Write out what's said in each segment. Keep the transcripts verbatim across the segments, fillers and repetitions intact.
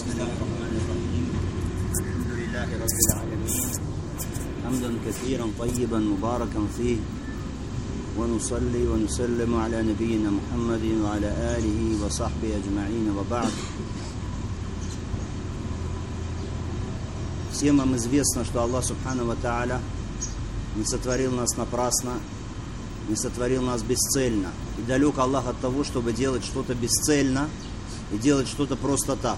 بسم الله الرحمن الرحيم الحمد لله رب العالمين حمدا كثيرا طيبا مباركا فيه ونصلي ونسلم على نبينا محمد وعلى آله وصحبه أجمعين وبعد. Всем нам известно, что Аллах Субхану ва Тааля не сотворил нас напрасно, не сотворил нас бесцельно. И далек Аллах от того, чтобы делать что-то бесцельно и делать что-то просто так.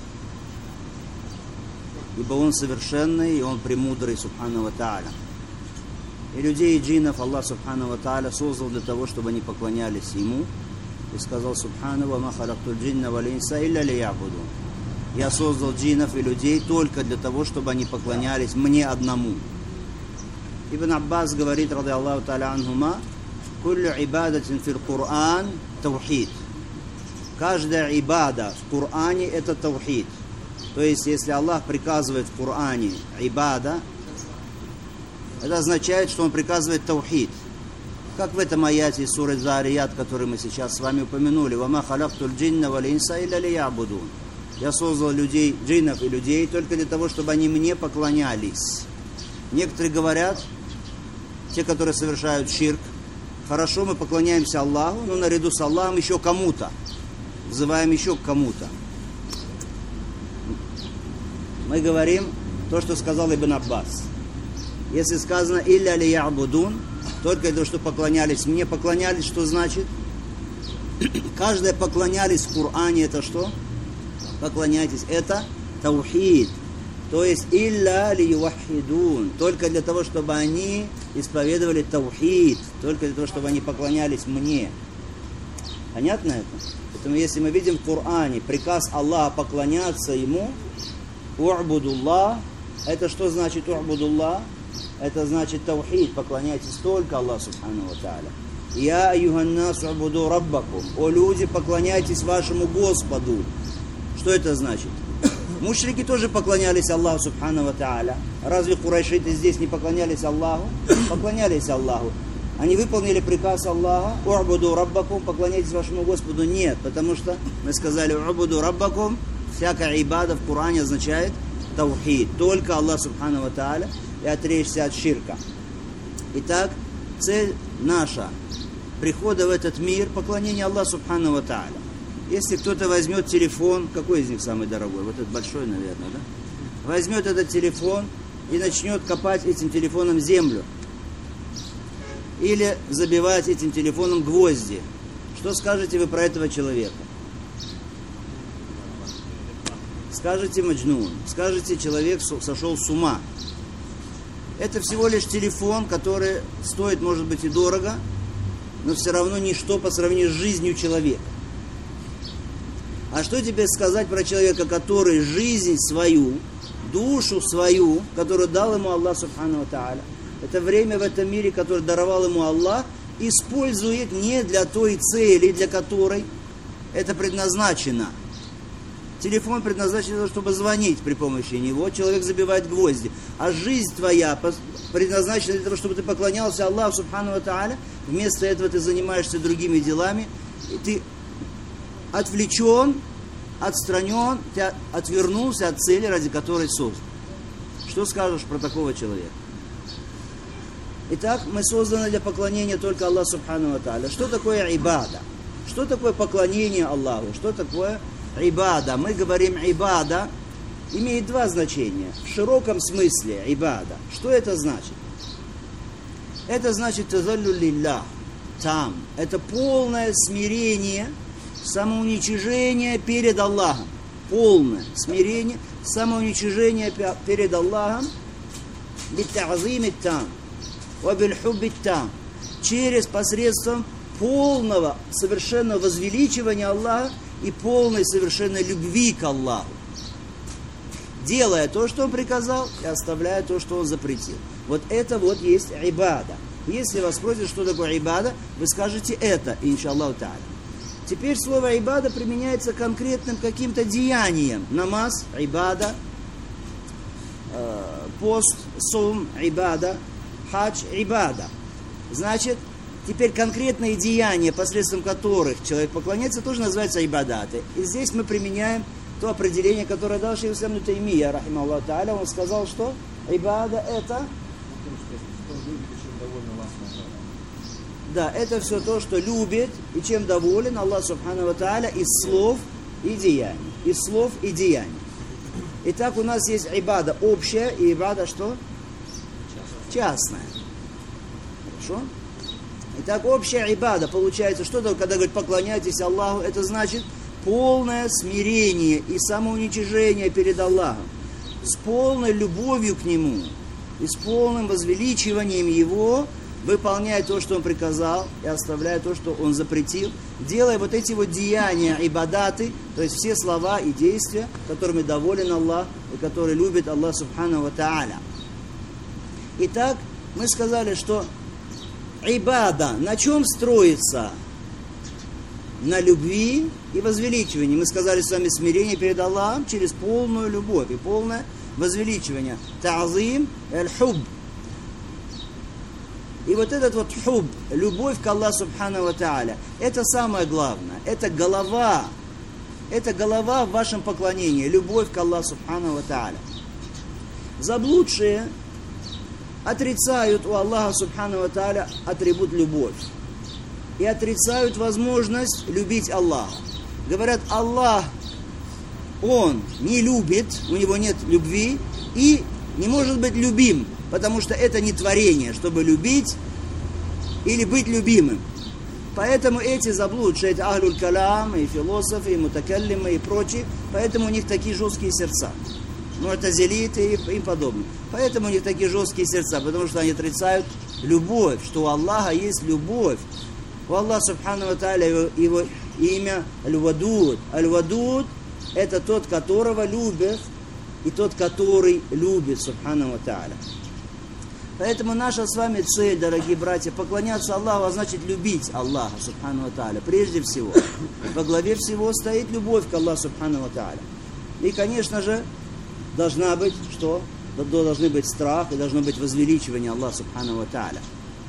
Ибо Он совершенный, и Он премудрый, Субхану ва Тааля. И людей, и джиннов Аллах Субхану ва Тааля создал для того, чтобы они поклонялись Ему. И сказал Субхану: «Ва ма халактуль джинна вал инса илля лиябудун». Я создал джиннов и людей только для того, чтобы они поклонялись мне одному. Ибн Аббас говорит, ради Аллаху та'аля анхума: «Куллю ибадатин фил Кур'ан таухид». Каждая ибада в Коране – это таухид. То есть, если Аллах приказывает в Коране ибада, это означает, что Он приказывает таухид. Как в этом аяте из суры Зарият, который мы сейчас с вами упомянули: «Вама халактуль джинна вал инса илля лиябудун». Я создал людей, джиннов и людей только для того, чтобы они мне поклонялись. Некоторые говорят, те, которые совершают ширк: хорошо, мы поклоняемся Аллаху, но наряду с Аллахом еще кому-то. Взываем еще к кому-то. Мы говорим то, что сказал Ибн Аббас. Если сказано «илля лиябудун», только для того, что поклонялись мне, поклонялись, что значит? Каждое поклонялись в Коране — это что? Поклоняйтесь, это таухид. То есть «илля лиювахидун», только для того, чтобы они исповедовали таухид, только для того, чтобы они поклонялись мне. Понятно это? Поэтому если мы видим в Коране приказ Аллаха поклоняться Ему, «у'будуллах», это что значит «у'будуллах»? Это значит таухид, поклоняйтесь только Аллаху Субхану ва Тааля. «Я айюханнас у'буду раббакум», о люди, поклоняйтесь вашему Господу. Что это значит? Мушрики тоже поклонялись Аллаху Субхану ва Тааля. Разве курайшиты здесь не поклонялись Аллаху? Поклонялись Аллаху. Они выполнили приказ Аллаха: «У'буду раббакум», поклоняйтесь вашему Господу. Нет, потому что мы сказали «У'буду раббакум», всякая ибада в Коране означает таухид, только Аллах Субхану ва Тааля, и отречься от ширка. Итак, цель наша прихода в этот мир — поклонение Аллаху Субхану ва Тааля. Если кто-то возьмет телефон, какой из них самый дорогой? Вот этот большой, наверное, да? Возьмет этот телефон и начнет копать этим телефоном землю. Или забивать этим телефоном гвозди. Что скажете вы про этого человека? Скажете маджнун, скажете человек сошел с ума. Это всего лишь телефон, который стоит, может быть, и дорого, но все равно ничто по сравнению с жизнью человека. А что тебе сказать про человека, который жизнь свою, душу свою, которую дал ему Аллах Субхану ва Тааля, это время в этом мире, которое даровал ему Аллах, использует не для той цели, для которой это предназначено. Телефон предназначен для того, чтобы звонить при помощи него, человек забивает гвозди. А жизнь твоя предназначена для того, чтобы ты поклонялся Аллаху Субхану ва Тааля, вместо этого ты занимаешься другими делами, и ты отвлечен, отстранен, ты отвернулся от цели, ради которой создан. Что скажешь про такого человека? Итак, мы созданы для поклонения только Аллаху Субхану ва Тааля. Что такое ибада? Что такое поклонение Аллаху? Что такое ибада? Мы говорим ибада, имеет два значения. В широком смысле ибада. Что это значит? Это значит тазаллю лиллах, там. Это полное смирение, самоуничижение перед Аллахом. Полное смирение, самоуничижение перед Аллахом. Биттазими там. Вабильхубби там. Через посредством полного, совершенного возвеличивания Аллаха и полной совершенной любви к Аллаху. Делая то, что Он приказал, и оставляя то, что Он запретил. Вот это вот есть ибада. Если вас спросят, что такое ибада, вы скажете это, иншаллаху та'аля. Теперь слово ибада применяется конкретным каким-то деянием. Намаз, ибада, э, пост, сум, ибада, хадж, ибада. Значит, теперь конкретные деяния, посредством которых человек поклоняется, тоже называются ибадаты. И здесь мы применяем то определение, которое дал шейх ислам ибн Таймия, рахимахуллах тааля, он сказал, что ибада это... Да, это все то, что любит и чем доволен Аллах субхану ва тааля из слов и деяний. Из слов и деяний. Итак, у нас есть ибада общая и ибада что? Частная. Хорошо? Итак, общая ибада получается, что такое, когда говорит поклоняйтесь Аллаху, это значит полное смирение и самоуничижение перед Аллахом, с полной любовью к Нему и с полным возвеличиванием Его, выполняя то, что Он приказал, и оставляя то, что Он запретил, делая вот эти вот деяния, ибадаты, то есть все слова и действия, которыми доволен Аллах и которые любит Аллах субхану ва тааля. Итак, мы сказали, что ибада на чем строится? На любви и возвеличивании. Мы сказали с вами смирение перед Аллахом через полную любовь и полное возвеличивание. Та'зим аль-хуб. И вот этот вот хуб, любовь к Аллаху субхану ва тааля, это самое главное. Это голова. Это голова в вашем поклонении. Любовь к Аллаху субхану ва тааля. Заблудшие отрицают у Аллаха субхану ва тааля атрибут любовь. И отрицают возможность любить Аллаха. Говорят, Аллах, Он не любит, у Него нет любви и не может быть любим, потому что это не творение, чтобы любить или быть любимым. Поэтому эти заблудшие, эти ахлюль калам, и философы, и мутакаллимы, и прочие, поэтому у них такие жесткие сердца. Му'тазилиты и им подобное. Поэтому у них такие жесткие сердца, потому что они отрицают любовь, что у Аллаха есть любовь. У Аллаха субхану ва тааля его, его имя Аль-Вадуд. Аль-Вадуд это тот, которого любит, и тот, который любит субхану ва тааля. Поэтому наша с вами цель, дорогие братья, поклоняться Аллаху, а значит любить Аллаха субхану ва тааля. Прежде всего. Во главе всего стоит любовь к Аллаху субхану ва тааля. И, конечно же, должна быть, что? Должны быть страх и должно быть возвеличивание Аллаха субхану ва тааля.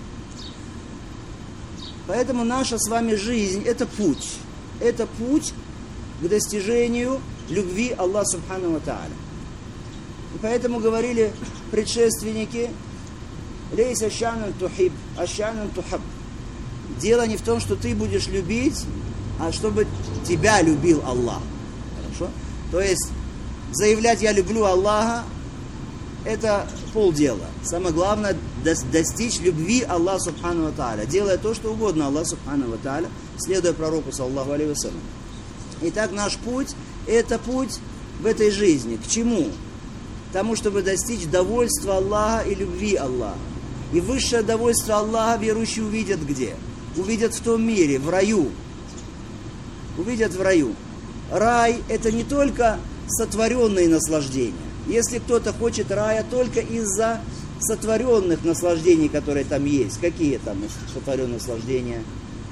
Поэтому наша с вами жизнь – это путь. Это путь к достижению любви Аллаха субхану ва тааля. И поэтому говорили предшественники: «Лейса шанун тухиб, а шанун тухаб». Дело не в том, что ты будешь любить, а чтобы тебя любил Аллах. Хорошо? То есть заявлять «я люблю Аллаха» – это полдела. Самое главное – достичь любви Аллаха субхану ва тааля, делая то, что угодно Аллаху субхану ва тааля, следуя пророку саллаллаху алейхи ва саллям. Итак, наш путь – это путь в этой жизни. К чему? К тому, чтобы достичь довольства Аллаха и любви Аллаха. И высшее довольство Аллаха верующие увидят где? Увидят в том мире, в раю. Увидят в раю. Рай – это не только сотворенные наслаждения. Если кто-то хочет рая только из-за сотворенных наслаждений, которые там есть. Какие там сотворенные наслаждения?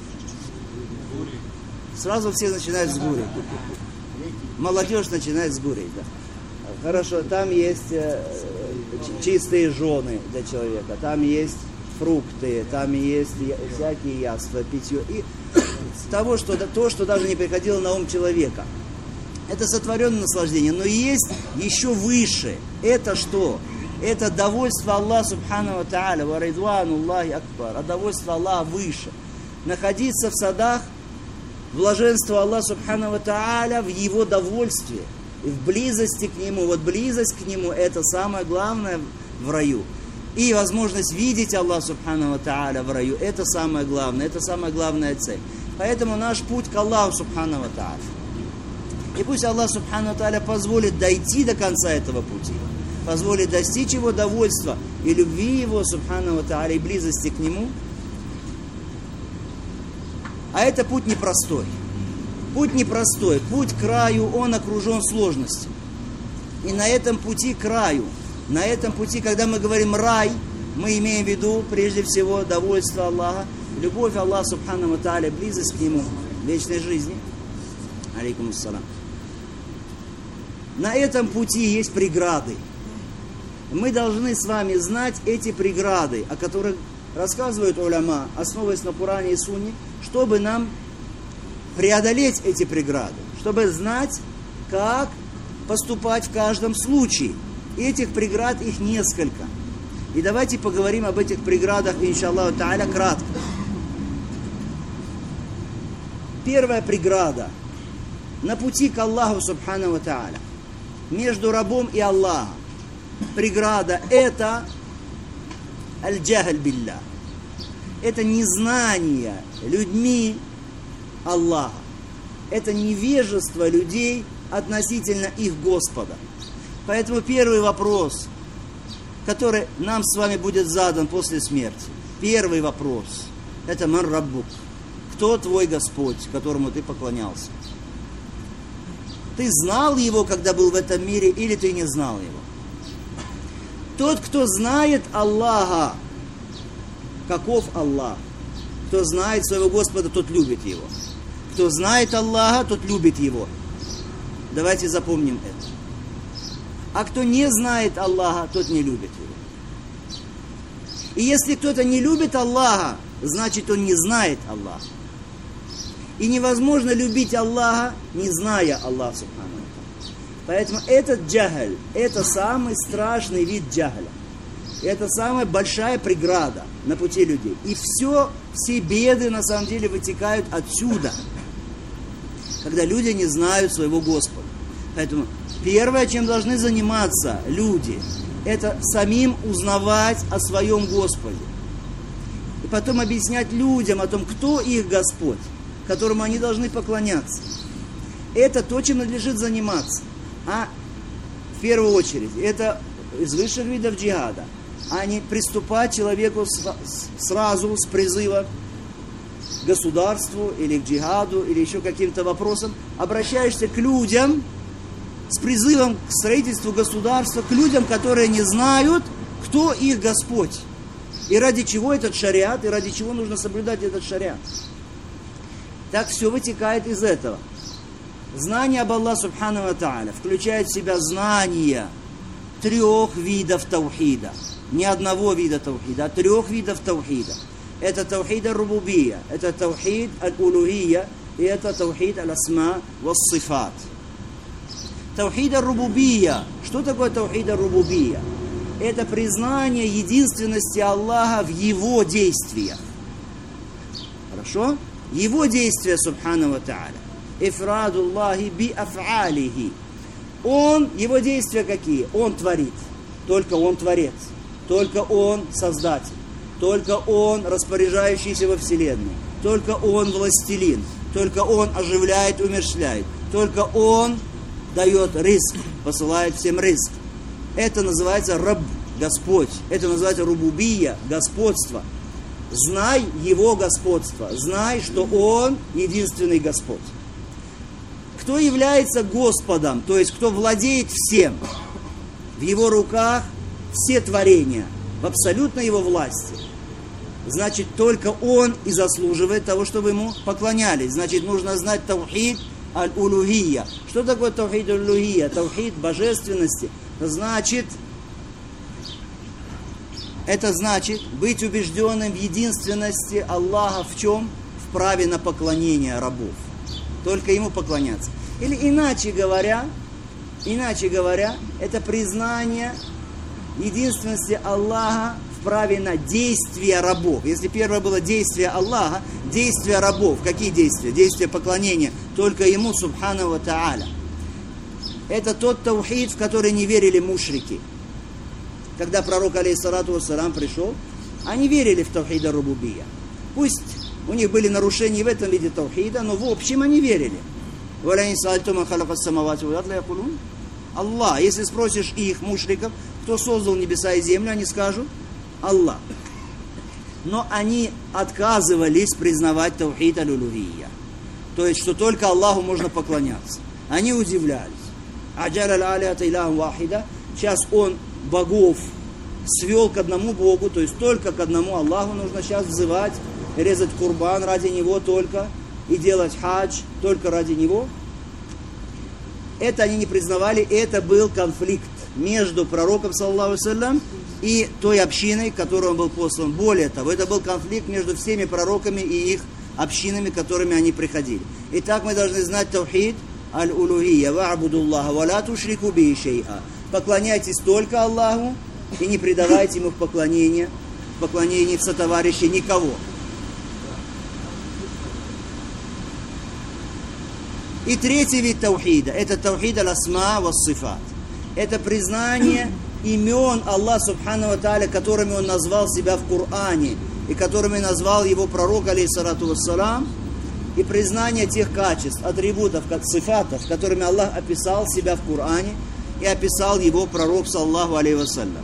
Сразу все начинают с гури. Молодежь начинает с гури, да. Хорошо, там есть э, чистые жены для человека, там есть фрукты, там есть всякие яства, питье. И того, что, то, что даже не приходило на ум человека. Это сотворенное наслаждение, но есть еще выше. Это что? Это довольство Аллаха субхану ва тааля, ва ридвану Аллахи акбар, а довольство Аллаха выше. Находиться в садах, блаженство Аллаха субхану ва тааля в Его довольстве, в близости к Нему. Вот близость к Нему – это самое главное в раю. И возможность видеть Аллаха субхану ва тааля в раю – это самое главное, это самая главная цель. Поэтому наш путь к Аллаху субхану ва тааля. И пусть Аллах субхану ва тааля позволит дойти до конца этого пути, позволит достичь Его довольства и любви Его субхану ва тааля и близости к Нему. А это путь непростой. Путь непростой. Путь к раю, он окружен сложностью. И на этом пути к раю, на этом пути, когда мы говорим рай, мы имеем в виду прежде всего довольство Аллаха, любовь Аллаха субхану ва тааля, близость к Нему, вечной жизни. Алейкум ассалам. На этом пути есть преграды. Мы должны с вами знать эти преграды, о которых рассказывают уляма, основываясь на Коране и Сунне, чтобы нам преодолеть эти преграды, чтобы знать как поступать в каждом случае. Этих преград, их несколько. И давайте поговорим об этих преградах, иншаллаху та'аля, кратко. Первая преграда на пути к Аллаху субхану ва та'аля, между рабом и Аллахом. Преграда это аль-джахль билля. Это незнание людьми Аллаха. Это невежество людей относительно их Господа. Поэтому первый вопрос, который нам с вами будет задан после смерти, первый вопрос, это ман раббук. Кто твой Господь, которому ты поклонялся? Ты знал его, когда был в этом мире, или ты не знал его? Тот, кто знает Аллаха, каков Аллах? Кто знает своего Господа, тот любит его. Кто знает Аллаха, тот любит его. Давайте запомним это. А кто не знает Аллаха, тот не любит его. И если кто-то не любит Аллаха, значит он не знает Аллаха. И невозможно любить Аллаха, не зная Аллаха субхану. Поэтому этот джахль, это самый страшный вид джахля. Это самая большая преграда на пути людей. И все, все беды на самом деле вытекают отсюда. Когда люди не знают своего Господа. Поэтому первое, чем должны заниматься люди, это самим узнавать о своем Господе. И потом объяснять людям о том, кто их Господь, которому они должны поклоняться. Это то, чем надлежит заниматься. А в первую очередь, это из высших видов джихада, а не приступать человеку сразу с призыва к государству или к джихаду, или еще каким-то вопросам. Обращаешься к людям с призывом к строительству государства, к людям, которые не знают, кто их Господь. И ради чего этот шариат, и ради чего нужно соблюдать этот шариат. Так все вытекает из этого. Знание об Аллахе субхану ва та'аля включает в себя знание трех видов таухида. Не одного вида таухида, а трех видов таухида. Это таухид аль-рубубия, это таухид аль-улухия, и это таухид аль-асма ва-сифат. Таухид аль-рубубия. Что такое таухид аль-рубубия? Это признание единственности Аллаха в Его действиях. Хорошо? Его действия, субхану ва та'аля. Ифрадуллахи би аф'алихи. Он, его действия какие? Он творит. Только Он творец. Только Он создатель. Только Он распоряжающийся во Вселенной. Только Он властелин. Только Он оживляет, умерщвляет. Только Он дает ризк, посылает всем ризк. Это называется раб, Господь. Это называется рубубия, господство. Знай Его господство. Знай, что Он единственный Господь. Кто является Господом, то есть кто владеет всем, в Его руках все творения, в абсолютной Его власти, значит, только Он и заслуживает того, чтобы Ему поклонялись. Значит, нужно знать таухид аль-улухия. Что такое таухид аль-улухия? Таухид божественности. Значит, это значит быть убежденным в единственности Аллаха в чем? В праве на поклонение рабов. Только Ему поклоняться. Или иначе говоря, иначе говоря, это признание единственности Аллаха в праве на действия рабов. Если первое было действие Аллаха, действия рабов. Какие действия? Действия поклонения только Ему, субхану ва та'аля. Это тот таухид, в который не верили мушрики. Когда пророк, алейхиссалату вассалам, пришел, они верили в таухид ар-рубубия. Пусть у них были нарушения в этом виде таухида, но в общем они верили. Аллах. Если спросишь их, мушриков, кто создал небеса и землю, они скажут Аллах. Но они отказывались признавать таухид аль-улухия. То есть, что только Аллаху можно поклоняться. Они удивлялись. Сейчас он богов свел к одному Богу, то есть только к одному Аллаху нужно сейчас взывать, резать курбан ради Него только, и делать хадж только ради Него. Это они не признавали, это был конфликт между пророком, саллаллаху алейхи ва саллям, и той общиной, к которой он был послан. Более того, это был конфликт между всеми пророками и их общинами, к которыми они приходили. Итак, мы должны знать таухид аль-улухия ва'будуллаха ва ла тушрику бихи шей'a. Поклоняйтесь только Аллаху и не предавайте ему в поклонение, в поклонении в сотоварищи никого. И третий вид таухида – это таухид аль-асма ва сифат. Это признание имен Аллаха Субхану ва Тааля, которыми Он назвал себя в Коране, и которыми назвал его пророк, алейхиссалату вассалам, и признание тех качеств, атрибутов, как сифатов, которыми Аллах описал себя в Коране, и описал его пророк, саллаллаху алейхи вассалям.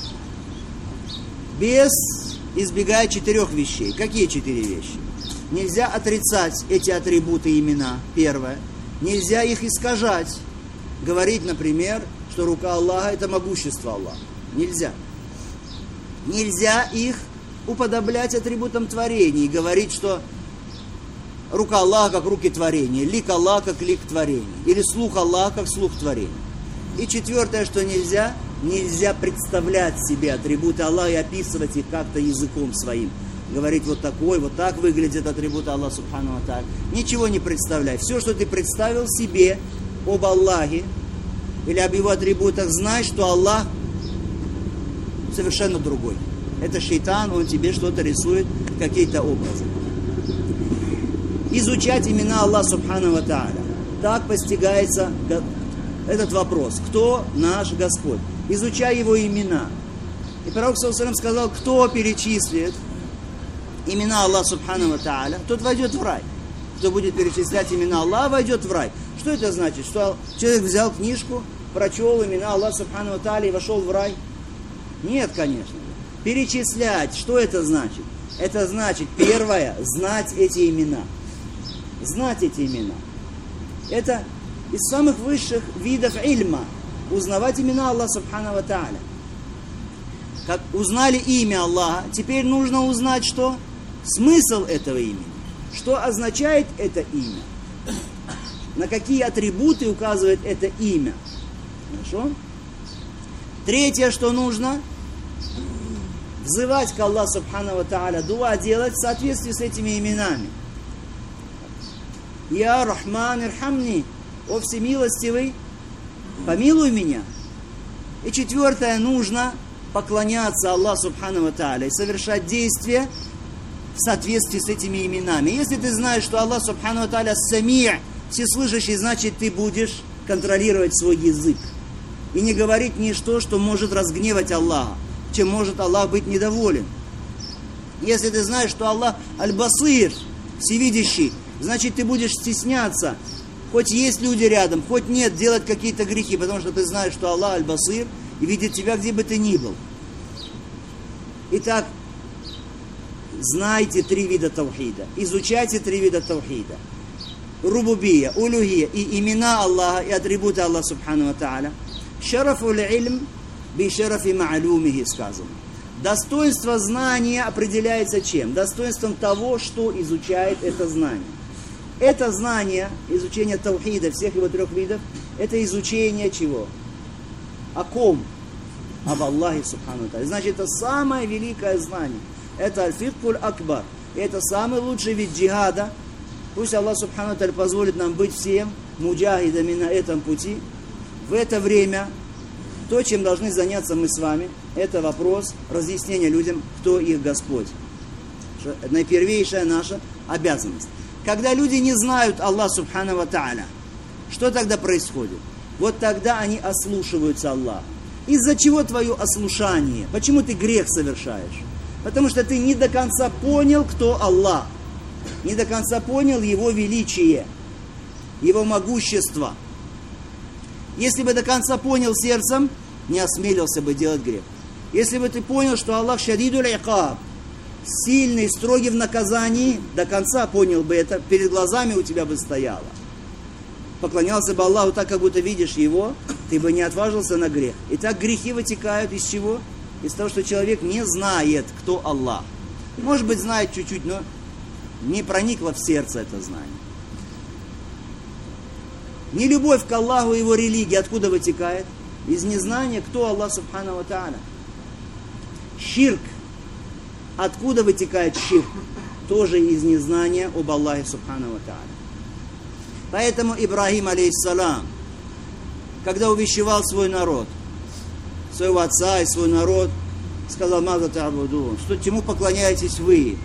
Без, избегая четырех вещей. Какие четыре вещи? Нельзя отрицать эти атрибуты и имена, первое. Нельзя их искажать. Говорить, например, что рука Аллаха – это могущество Аллаха. Нельзя. Нельзя их уподоблять атрибутам творения и говорить, что рука Аллаха как руки творения, лик Аллаха как лик творения, или слух Аллаха как слух творения. И четвертое, что нельзя, нельзя представлять себе атрибуты Аллаха и описывать их как-то языком своим. Говорить вот такой, вот так выглядит атрибут Аллаха Субхану ва Тааля. Ничего не представляй. Все, что ты представил себе об Аллахе или об его атрибутах, знай, что Аллах совершенно другой. Это шейтан, он тебе что-то рисует, какие-то образы. Изучать имена Аллаха Субхану ва Тааля. Так постигается этот вопрос. Кто наш Господь? Изучай его имена. И пророк саллаллаху алейхи ва саллям сказал, кто перечислит имена Аллаха Субхану ва Тааля, тот войдет в рай. Кто будет перечислять имена Аллаха, войдет в рай. Что это значит? Что человек взял книжку, прочел имена Аллаха Субхану ва Тааля и вошел в рай? Нет, конечно. Перечислять, что это значит? Это значит, первое, знать эти имена. Знать эти имена. Это из самых высших видов ильма. Узнавать имена Аллаха Субхану ва Тааля. Как узнали имя Аллаха, теперь нужно узнать, что? Смысл этого имени. Что означает это имя? На какие атрибуты указывает это имя? Хорошо? Третье, что нужно? Взывать к Аллаху Субхану ва Тааля, дуа делать в соответствии с этими именами. Я Рахман ирхамни, о всемилостивый, помилуй меня. И четвертое, нужно поклоняться Аллаху Субхану ва Тааля и совершать действия в соответствии с этими именами. Если ты знаешь, что Аллах Субхану ва Тааля сами', всеслышащий, значит, ты будешь контролировать свой язык и не говорить ничто, что может разгневать Аллаха, чем может Аллах быть недоволен. Если ты знаешь, что Аллах аль-Басир, всевидящий, значит, ты будешь стесняться, хоть есть люди рядом, хоть нет, делать какие-то грехи, потому что ты знаешь, что Аллах аль-Басир и видит тебя, где бы ты ни был. Итак, знайте три вида таухида, изучайте три вида таухида. Рубубия, улухия и имена Аллаха и атрибуты Аллаха Субхану ва Тааля. Шарафуль ильм би шарафи ма'лумихи сказано. Достоинство знания определяется чем? Достоинством того, что изучает это знание. Это знание, изучение таухида, всех его трех видов, это изучение чего? О ком? Об Аллахе Субхану ва Тааля. Значит, это самое великое знание. Это аль-фикхуль акбар. Это самый лучший вид джихада. Пусть Аллах Субхану ва Тааля позволит нам быть всем муджахидами на этом пути. В это время то, чем должны заняться мы с вами, это вопрос разъяснения людям, кто их Господь. Это наипервейшая наша обязанность. Когда люди не знают Аллаха Субхану ва Тааля, что тогда происходит? Вот тогда они ослушиваются Аллаха. Из-за чего твое ослушание? Почему ты грех совершаешь? Потому что ты не до конца понял, кто Аллах. Не до конца понял Его величие, Его могущество. Если бы до конца понял сердцем, не осмелился бы делать грех. Если бы ты понял, что Аллах шадидуль икаб, сильный, строгий в наказании, до конца понял бы это, перед глазами у тебя бы стояло. Поклонялся бы Аллаху так, как будто видишь Его, ты бы не отважился на грех. Итак, грехи вытекают из чего? Из того, что человек не знает, кто Аллах. Может быть, знает чуть-чуть, но не проникло в сердце это знание. Нелюбовь к Аллаху и Его религии откуда вытекает? Из незнания, кто Аллах Субхану ва Тааля. Ширк. Откуда вытекает ширк? Тоже из незнания об Аллахе Субхану ва Тааля. Поэтому Ибрахим, алейхиссалам, когда увещевал свой народ, своего отца и свой народ, сказал: «Маза та'будун», что чему поклоняетесь вы?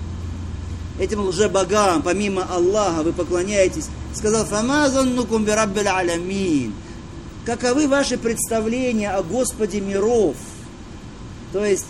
Этим лжебогам, помимо Аллаха, вы поклоняетесь. Сказал: «Фама заннукум би раббил алямин». Каковы ваши представления о Господе миров? То есть,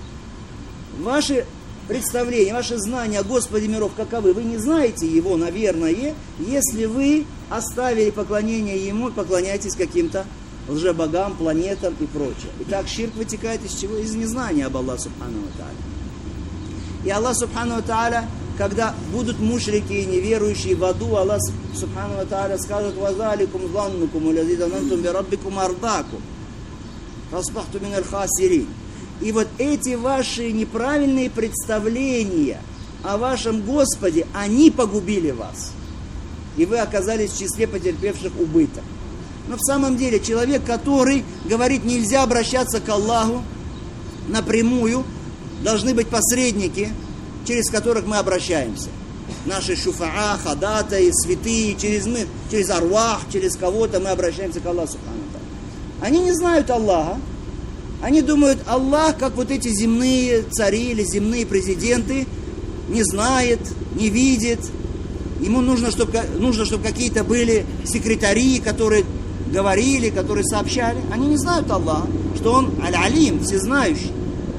ваши представления, ваши знания о Господе миров каковы? Вы не знаете Его, наверное, если вы оставили поклонение Ему и поклоняетесь каким-то лжебогам, планетам и прочее. Итак, ширк вытекает из чего? Из незнания об Аллахе субхану ва тааля. И Аллах субхану ва тааля, когда будут мушрики и неверующие в аду, Аллах субхану ва тааля скажет: «Вазаликум заннукум улязи занантум би раббикум ардакум фасбахту миналь хасирин». И вот эти ваши неправильные представления о вашем Господе, они погубили вас. И вы оказались в числе потерпевших убыток. Но в самом деле человек, который говорит, нельзя обращаться к Аллаху напрямую, должны быть посредники, через которых мы обращаемся. Наши шуфаа, ходатаи, святые, через, мы, через арвах, через кого-то мы обращаемся к Аллаху. Они не знают Аллаха. Они думают, Аллах, как вот эти земные цари или земные президенты, не знает, не видит. Ему нужно, чтобы, нужно, чтобы какие-то были секретари, которые говорили, которые сообщали. Они не знают Аллаха, что Он аль-алим, всезнающий.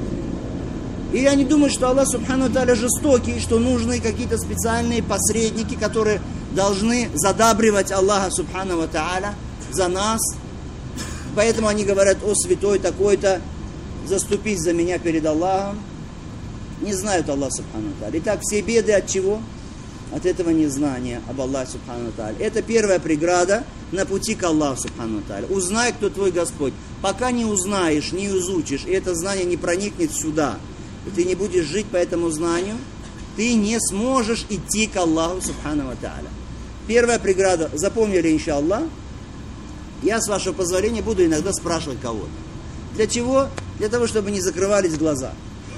Или они думают, что Аллах субхану ва тааля жестокий, что нужны какие-то специальные посредники, которые должны задабривать Аллаха субхану ва тааля за нас. Поэтому они говорят: «О святой такой-то, заступись за меня перед Аллахом». Не знают Аллаха субхану ва тааля. Итак, все беды от чего? От этого незнания об Аллахе субхану ва тааля. Это первая преграда на пути к Аллаху субхану ва тааля. Узнай, кто твой Господь. Пока не узнаешь, не изучишь, и это знание не проникнет сюда, и ты не будешь жить по этому знанию, ты не сможешь идти к Аллаху субхану ва тааля. Первая преграда, запомнили, иншаллах. Я, с вашего позволения, буду иногда спрашивать кого-то. Для чего? Для того, чтобы не закрывались глаза.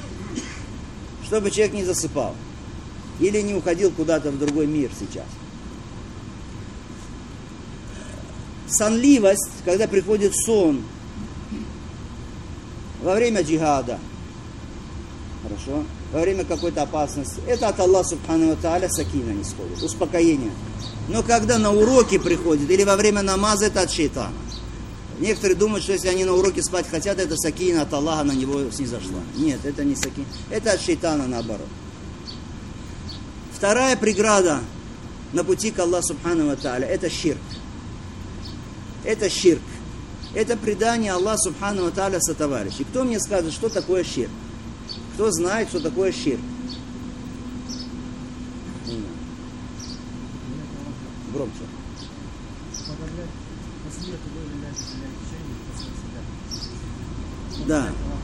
Чтобы человек не засыпал. Или не уходил куда-то в другой мир сейчас. Сонливость, когда приходит сон во время джихада, хорошо, во время какой-то опасности, это от Аллаха субхану ва тааля сакина не сходит, успокоение. Но когда на уроки приходит, или во время намаза, это от шейтана. Некоторые думают, что если они на уроке спать хотят, это сакина от Аллаха на него снизошла. Нет, это не сакина. Это от шейтана наоборот. Вторая преграда на пути к Аллаху субхану ва тааля, это ширк. Это ширк. Это предание Аллаха субхану ва тааля сотоварищей. Кто мне скажет, что такое ширк? Кто знает, что такое ширк? Громче. Да.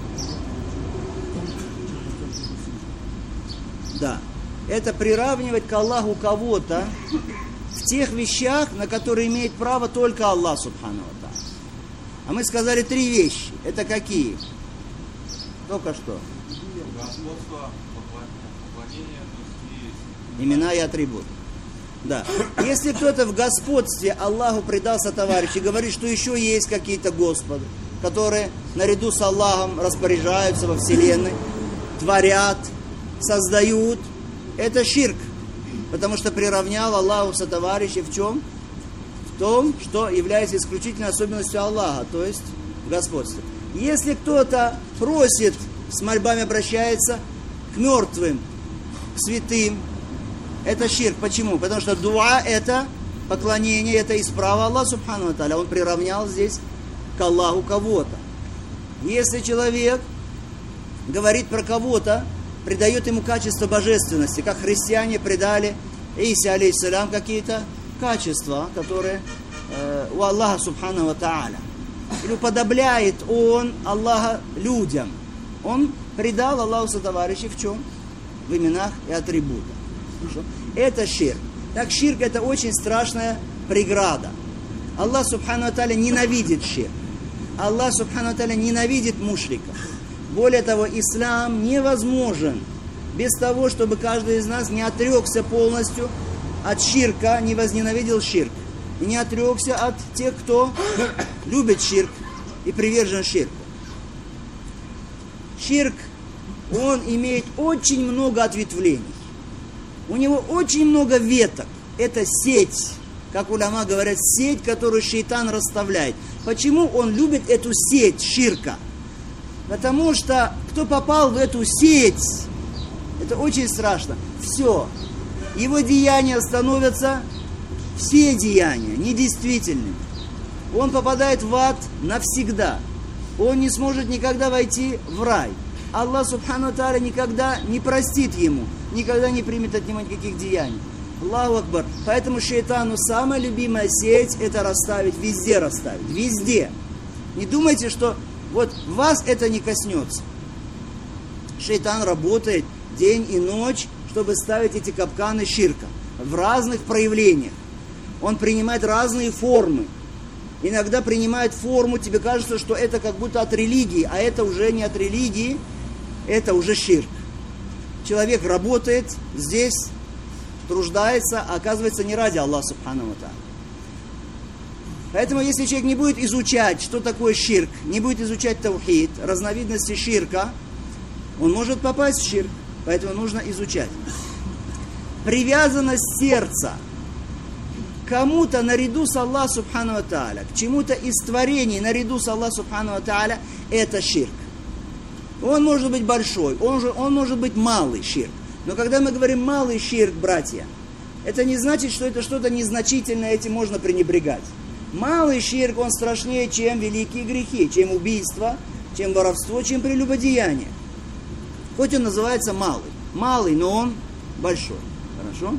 Да. Это приравнивать к Аллаху кого-то в тех вещах, на которые имеет право только Аллах субхану ва тааля. А мы сказали три вещи. Это какие? Только что. Господство, поклонение, имена и атрибуты. Да. Если кто-то в господстве Аллаху предался товарищ и говорит, что еще есть какие-то господы, которые наряду с Аллахом распоряжаются во вселенной, творят, создают, это ширк. Потому что приравнял Аллаху сотоварищей в чем? В том, что является исключительной особенностью Аллаха, то есть в господстве. Если кто-то просит, с мольбами обращается к мертвым, к святым, это ширк. Почему? Потому что дуа это поклонение, это исправа Аллаха субхану ва тааля. Он приравнял здесь к Аллаху кого-то. Если человек говорит про кого-то, придает ему качество божественности, как христиане придали Исе алейхиссалям какие-то качества, которые э, у Аллаха субхану ва тааля. Или уподобляет он Аллаха людям. Он предал Аллаху сотоварищей в чем? В именах и атрибутах. Хорошо? Это ширк. Так ширк это очень страшная преграда. Аллах субхану ва тааля ненавидит ширк. Аллах субхану ва тааля ненавидит мушриков. Более того, ислам невозможен без того, чтобы каждый из нас не отрекся полностью от ширка, не возненавидел ширк. И не отрекся от тех, кто любит ширк и привержен ширку. Ширк, он имеет очень много ответвлений. У него очень много веток. Это сеть, как уляма говорят, сеть, которую шейтан расставляет. Почему он любит эту сеть ширка? Потому что кто попал в эту сеть, это очень страшно. Все. Его деяния становятся, все деяния, недействительными. Он попадает в ад навсегда. Он не сможет никогда войти в рай. Аллах Субхану Тааля никогда не простит ему, никогда не примет от него никаких деяний. Аллаху Акбар. Поэтому шейтану самая любимая сеть — это расставить, везде расставить, везде. Не думайте, что вот вас это не коснется. Шейтан работает день и ночь, чтобы ставить эти капканы ширка в разных проявлениях. Он принимает разные формы. Иногда принимает форму, тебе кажется, что это как будто от религии, а это уже не от религии, это уже ширк. Человек работает здесь, труждается, а оказывается не ради Аллаха Субхану ва Тааля. Поэтому, если человек не будет изучать, что такое ширк, не будет изучать таухид, разновидности ширка, он может попасть в ширк. Поэтому нужно изучать. Привязанность сердца к кому-то наряду с Аллахом Субхану ва Тааля, к чему-то из творений наряду с Аллахом Субхану ва Тааля, это ширк. Он может быть большой, он, же, он может быть малый ширк. Но когда мы говорим малый ширк, братья, это не значит, что это что-то незначительное, этим можно пренебрегать. Малый ширк, он страшнее, чем великие грехи, чем убийство, чем воровство, чем прелюбодеяние. Хоть он называется малый. Малый, но он большой. Хорошо?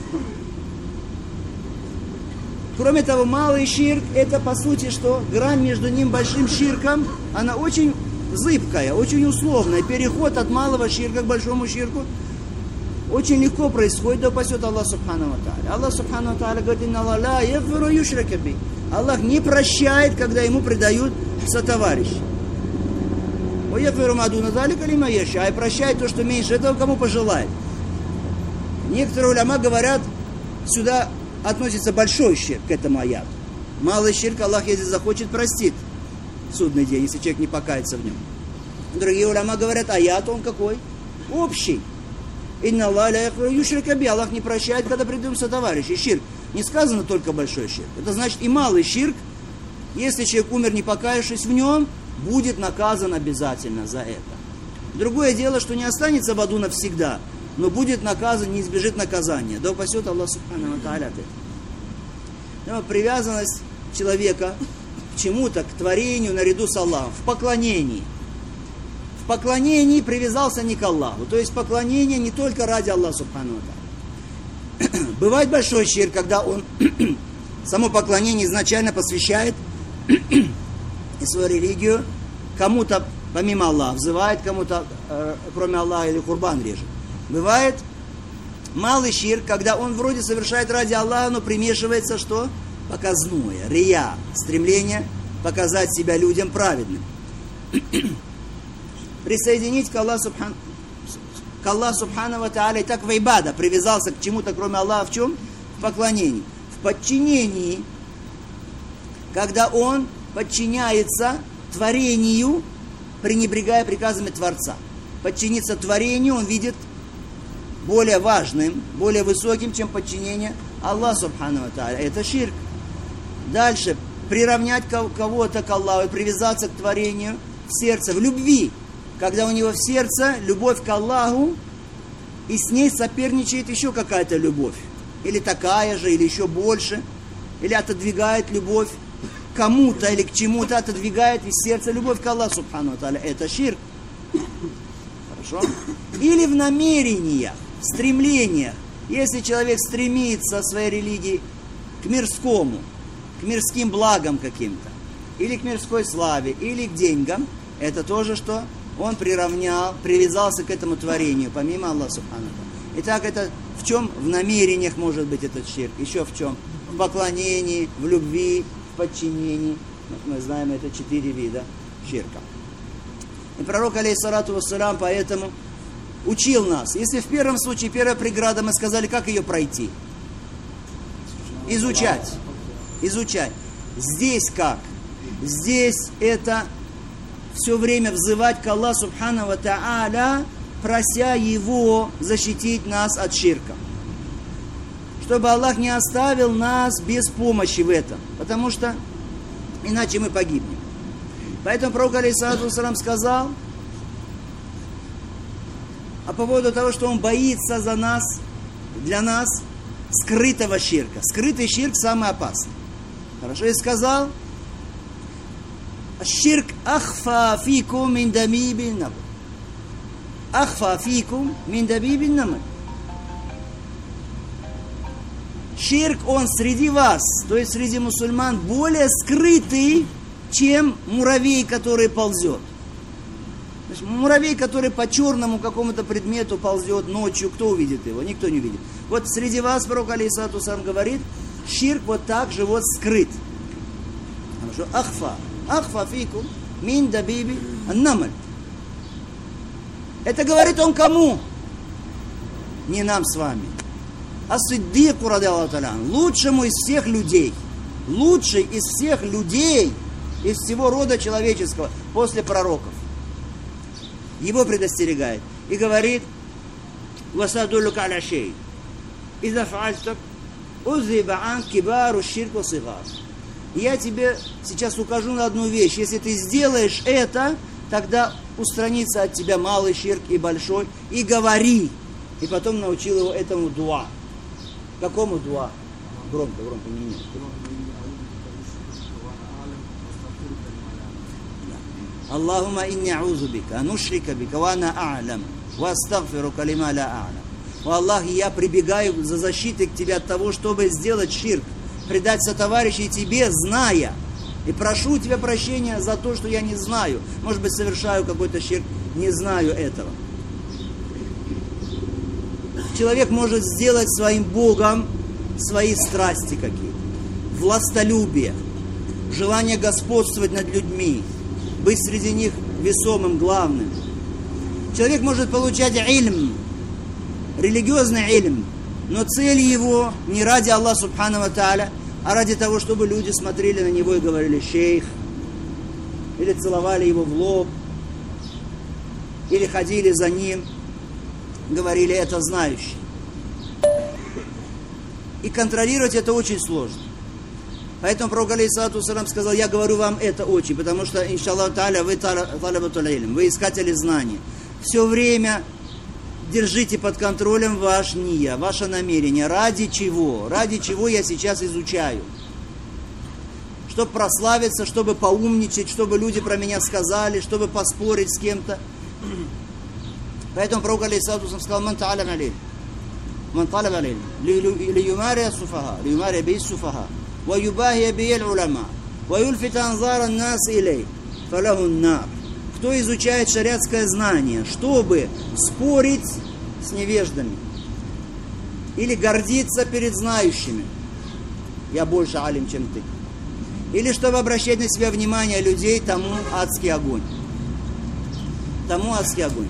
Кроме того, малый ширк, это по сути, что грань между ним и большим ширком, она очень зыбкая, очень условная. Переход от малого ширка к большому ширку очень легко происходит, да упасет Аллах Субхану ва Тааля. Аллах Субхану ва Тааля говорит: «Инна Аллах ла яфиру юшрика би». Аллах не прощает, когда ему предают сотоварища. «Ва яфиру ма дуна залика лиман яша», а прощает то, что меньше этого, кому пожелает. Некоторые уляма говорят, сюда относится большой ширк к этому аяту. Малый ширк Аллах, если захочет, простит в судный день, если человек не покается в нем. Другие уляма говорят, аят он какой? Общий. Инна Аллах ла яфиру юшрика би. Аллах не прощает, когда придут сотоварищи. Ширк. Не сказано только большой ширк. Это значит и малый ширк, если человек умер, не покаявшись в нем, будет наказан обязательно за это. Другое дело, что не останется в аду навсегда, но будет наказан, не избежит наказания. Да упасет Аллах Субхану ва Тааля от этого. Но привязанность человека к чему-то, к творению наряду с Аллахом, в поклонении. В поклонении привязался не к Аллаху. То есть поклонение не только ради Аллаха Субхану ва Тааля. Бывает большой ширк, когда он само поклонение изначально посвящает свою религию кому-то помимо Аллаха, взывает кому-то, э, кроме Аллаха, или курбан режет. Бывает малый ширк, когда он вроде совершает ради Аллаха, но примешивается что? Показное, рия, стремление показать себя людям праведным. Присоединить к Аллаху Субхану к Аллаху Субхану ва Тааля, и так в ибада привязался к чему-то, кроме Аллаха, в чем? В поклонении. В подчинении, когда он подчиняется творению, пренебрегая приказами Творца. Подчиниться творению он видит более важным, более высоким, чем подчинение Аллаху Субхану ва Тааля. Это ширк. Дальше. Приравнять кого-то к Аллаху и привязаться к творению в сердце, в любви. Когда у него в сердце любовь к Аллаху, и с ней соперничает еще какая-то любовь. Или такая же, или еще больше. Или отодвигает любовь к кому-то или к чему-то, отодвигает из сердца любовь к Аллаху Субхану ва Тааля. Это ширк. Хорошо? Или в намерениях, в стремлениях. Если человек стремится в своей религии к мирскому, к мирским благам каким-то, или к мирской славе, или к деньгам, это тоже что? Он приравнял, привязался к этому творению, помимо Аллаха Субхану ва Тааля. Итак, это в чем? В намерениях может быть этот ширк. Еще в чем? В поклонении, в любви, в подчинении. Мы знаем, это четыре вида ширка. И пророк, алейхиссалату вассалям, поэтому учил нас. Если в первом случае, первая преграда, мы сказали, как ее пройти. Изучать. Изучать. Здесь как? Здесь это все время взывать к Аллаху Субхану ва Тааля, прося Его защитить нас от ширка. Чтобы Аллах не оставил нас без помощи в этом. Потому что иначе мы погибнем. Поэтому пророк алейхиссалату вассалам сказал, а по поводу того, что он боится за нас, для нас, скрытого ширка. Скрытый ширк самый опасный. Хорошо, и сказал, ширк ахфа фикум мин дамибин намр. Ахфа фикум мин дамибин намр. Ширк, он среди вас, то есть среди мусульман, более скрытый, чем муравей, который ползет. Значит, муравей, который по черному какому-то предмету ползет ночью, кто увидит его? Никто не увидит. Вот среди вас, пророк алейхиссалату вассалам говорит, ширк вот так же вот скрыт. Хорошо? Ахфа. Ахфа фикум мин дабиби ан-намл. Это говорит он кому? Не нам с вами. Ас-Сиддику радиаллаху та'аля, лучшему из всех людей. Лучший из всех людей, из всего рода человеческого, после пророков. Его предостерегает. И говорит, «Васадуллука аля шей, иза фаальтак, узиба ан кибару ширку сигар». Я тебе сейчас укажу на одну вещь. Если ты сделаешь это, тогда устранится от тебя малый ширк и большой. И говори. И потом научил его этому дуа. Какому дуа? Громко, громко, не нет. Аллахумма инни а'узу бика, анушрика бика, ва ана а'лам, ва астагфирука лима ла а'лам. О Аллах, я прибегаю за защитой к тебе от того, чтобы сделать ширк, предать сотоварищей тебе, зная. И прошу тебя прощения за то, что я не знаю. Может быть, совершаю какой-то ширк, не знаю этого. Человек может сделать своим Богом свои страсти какие-то, властолюбие, желание господствовать над людьми, быть среди них весомым, главным. Человек может получать ильм, религиозный ильм, но цель его не ради Аллаха Субхану ва Тааля, а ради того, чтобы люди смотрели на него и говорили «шейх», или целовали его в лоб, или ходили за ним, говорили «это знающий». И контролировать это очень сложно. Поэтому пророк алейхиссалату вассалам сказал, я говорю вам это очень, потому что, иншаллаху тааля, вы талабатуль илм, вы искатели знаний. Все время держите под контролем ваш ния, ваше намерение. Ради чего? Ради чего я сейчас изучаю? Чтобы прославиться, чтобы поумничать, чтобы люди про меня сказали, чтобы поспорить с кем-то. Поэтому пророк алейхиссалату вассалам сказал, ман та'алям алейм, ман талаб алейм, лиюмария суфаха, лиюмария бей суфаха. وَيُبَاهِيَ بِهِ الْعُلَمَاء وَيُلْفِتَ أَنْظَارَ النَّاسِ إِلَيْهِ فَلَهُ النَّارُ. Кто изучает шариатское знание, чтобы спорить с невеждами или гордиться перед знающими, я больше алим, чем ты, или чтобы обращать на себя внимание людей, тому адский огонь. Тому адский огонь.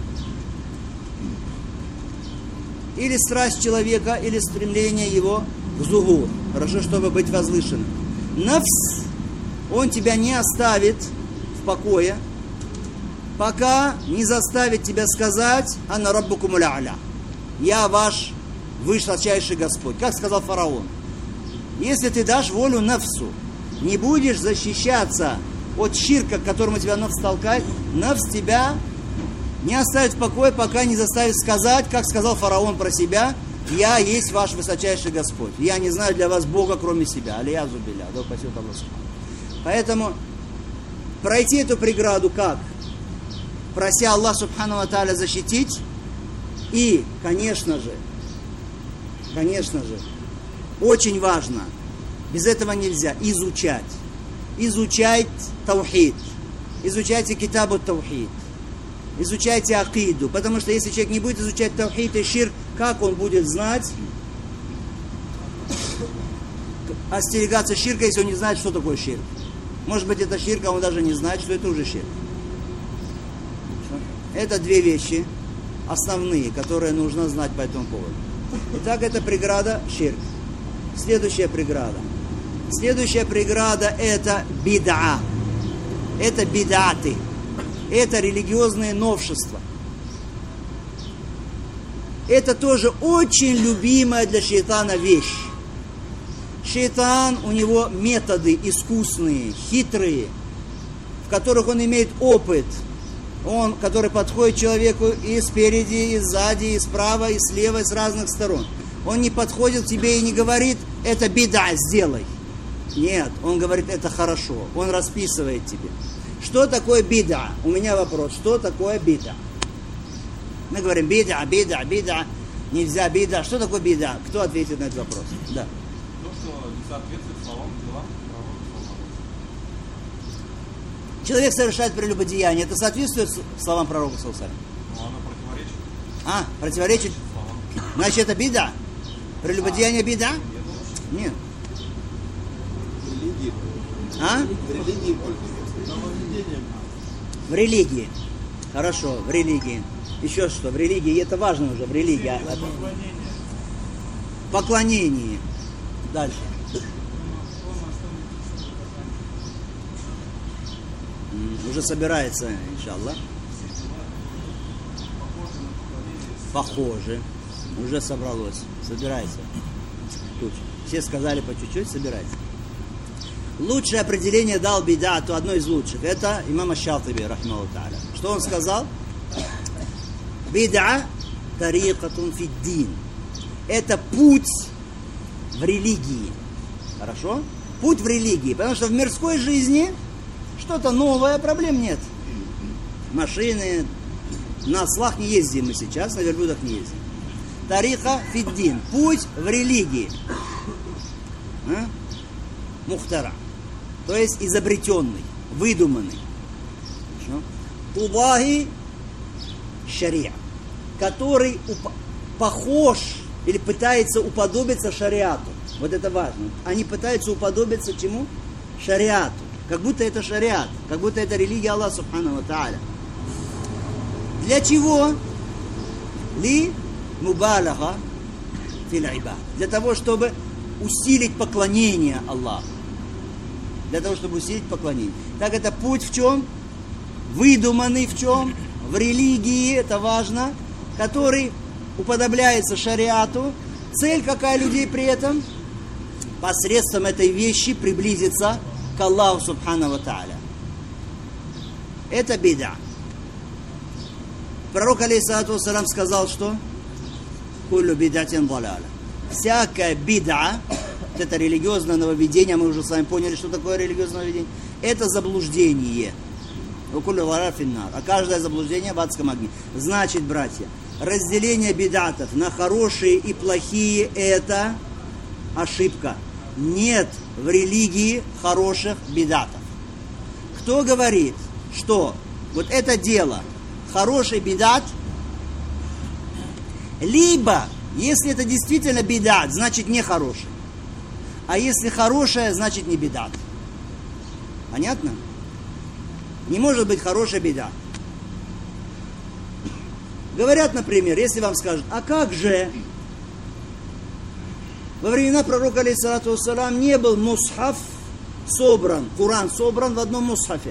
Или страсть человека, или стремление его к зугур. Хорошо, чтобы быть возвышенным. Нафс, он тебя не оставит в покое, пока не заставит тебя сказать «Анна раббукумул а'ля». Я ваш высочайший Господь. Как сказал фараон. Если ты дашь волю нафсу, не будешь защищаться от ширка, к которому тебя нафс толкает, нафс тебя не оставит в покое, пока не заставит сказать, как сказал фараон про себя, я есть ваш высочайший Господь. Я не знаю для вас Бога, кроме себя. Алиязу билля. Да упасет Аллах. Поэтому пройти эту преграду как? Прося Аллаха Субхану ва Тааля защитить. И, конечно же, конечно же, очень важно, без этого нельзя, изучать. Изучать таухид. Изучайте китабу таухид. Изучайте акиду, потому что если человек не будет изучать таухид и ширк, как он будет знать, остерегаться ширка, если он не знает, что такое ширк? Может быть, это ширк, а он даже не знает, что это уже ширк. Это две вещи основные, которые нужно знать по этому поводу. Итак, это преграда ширк. Следующая преграда. Следующая преграда – это бид'a. Это бид'аты. Это религиозные новшества. Это тоже очень любимая для шайтана вещь. Шайтан, у него методы искусные, хитрые, в которых он имеет опыт. Он, который подходит человеку и спереди, и сзади, и справа, и слева, и с разных сторон. Он не подходит к тебе и не говорит, это беда, сделай. Нет, он говорит, это хорошо. Он расписывает тебе. Что такое беда? У меня вопрос, что такое беда? Мы говорим, беда, беда, беда, нельзя беда. Что такое беда? Кто ответит на этот вопрос? Да. То, что не соответствует словам, делам пророка. Человек совершает прелюбодеяние. Это соответствует словам пророка саллаллаху алейхи ва саллям? Но оно противоречит А, противоречит? словам. Значит, это беда? Прелюбодеяние беда? Нет. В религии. А? В религии пользуется. Нововведением. В религии. Хорошо, в религии. Еще что? В религии, это важно уже, в религии. Поклонение. Дальше. М, Уже собирается, иншаллах. Похоже. Уже собралось. Собирается. Тут. Все сказали по чуть-чуть, собирается. Лучшее определение дал бид'ату, одно из лучших. Это имам аш-Шатиби, рахмахуллаху тааля. Что он сказал? Бид'а тарикатун фид-дин. Это путь в религии. Хорошо? Путь в религии. Потому что в мирской жизни что-то новое, проблем нет. Машины, на ослах не ездим мы сейчас, на верблюдах не ездим. Тарика фид-дин. Путь в религии. А? Мухтара. То есть изобретенный, выдуманный. Тубахи шариа, который уп- похож или пытается уподобиться шариату. Вот это важно. Они пытаются уподобиться чему? Шариату. Как будто это шариат, как будто это религия Аллаха субхану ва тааля. Для чего? Ли мубалага фил ибад. Для того, чтобы усилить поклонение Аллаху. Для того, чтобы усилить поклонение. Так это путь в чем? Выдуманный в чем? В религии, это важно, который уподобляется шариату. Цель какая людей при этом? Посредством этой вещи приблизиться к Аллаху субхану ва тааля. Это бида. Пророк алейхиссалату вассалам сказал, что куллю бидатин далаля. Всякая бида, это религиозное нововведение, мы уже с вами поняли, что такое религиозное нововведение, это заблуждение. А каждое заблуждение в адском огне. Значит, братья, разделение бидатов на хорошие и плохие – это ошибка. Нет в религии хороших бидатов. Кто говорит, что вот это дело хороший бидат, либо, если это действительно бидат, значит не хороший. А если хорошее, значит не бидат. Понятно? Не может быть хорошая бидат. Говорят, например, если вам скажут, а как же во времена пророка алейхиссалату вассалам не был мусхаф собран, Коран собран в одном мусхафе.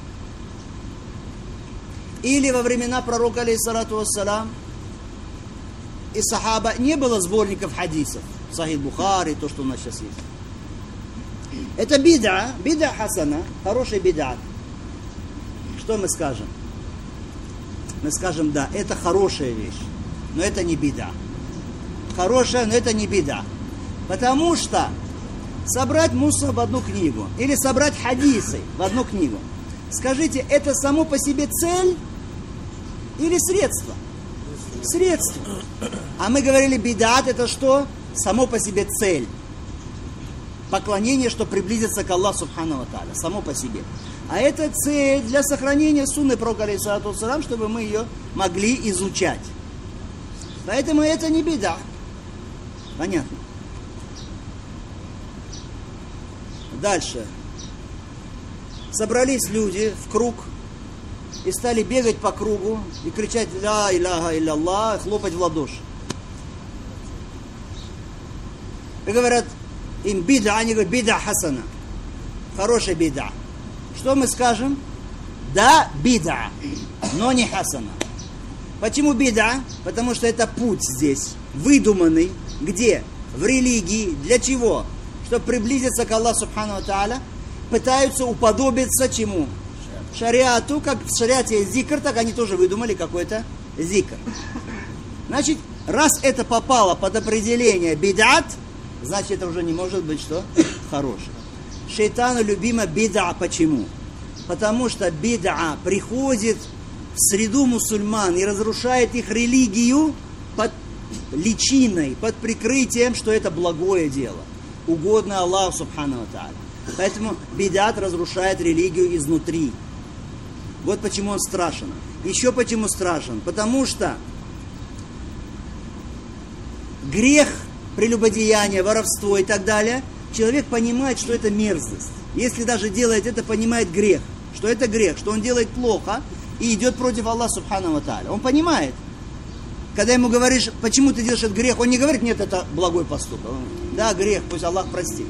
Или во времена пророка алейхиссалату вассалам и сахаба не было сборников хадисов. Сахих Бухари, то, что у нас сейчас есть. Это бида, бида хасана, хороший бидат. Что мы скажем? Мы скажем, да, это хорошая вещь, но это не бида. Хорошая, но это не бида. Потому что собрать мусхаф в одну книгу или собрать хадисы в одну книгу, скажите, это само по себе цель или средство? Средство. А мы говорили, бидат это что? Само по себе цель. Поклонение, что приблизится к Аллаху субхану ва тааля. Само по себе. А это цель для сохранения сунны пророка алейхиссалату вассалам, чтобы мы ее могли изучать. Поэтому это не беда. Понятно. Дальше. Собрались люди в круг и стали бегать по кругу и кричать «Ля иляха илля-Аллах», хлопать в ладоши. И говорят, им бида, они говорят, бида хасана. Хорошая бида. Что мы скажем? Да, бида, но не хасана. Почему бида? Потому что это путь здесь, выдуманный. Где? В религии. Для чего? Чтобы приблизиться к Аллаху Субхану ва Тааля, пытаются уподобиться чему? Шариату. Как в шариате есть зикр, так они тоже выдумали какой-то зикр. Значит, раз это попало под определение бидат, значит, это уже не может быть что? Хорошее. Шайтану любима бида. Почему? Потому что бида приходит в среду мусульман и разрушает их религию под личиной, под прикрытием, что это благое дело, угодно Аллаху Субхану ва Тааля. Поэтому бидат разрушает религию изнутри. Вот почему он страшен. Еще почему страшен? Потому что грех, прелюбодеяние, воровство и так далее, человек понимает, что это мерзость. Если даже делает это, понимает грех, что это грех, что он делает плохо и идет против Аллаха Субхану ва Тааля. Он понимает. Когда ему говоришь, почему ты делаешь этот грех, он не говорит, нет, это благой поступок. Он, да, грех, пусть Аллах простит.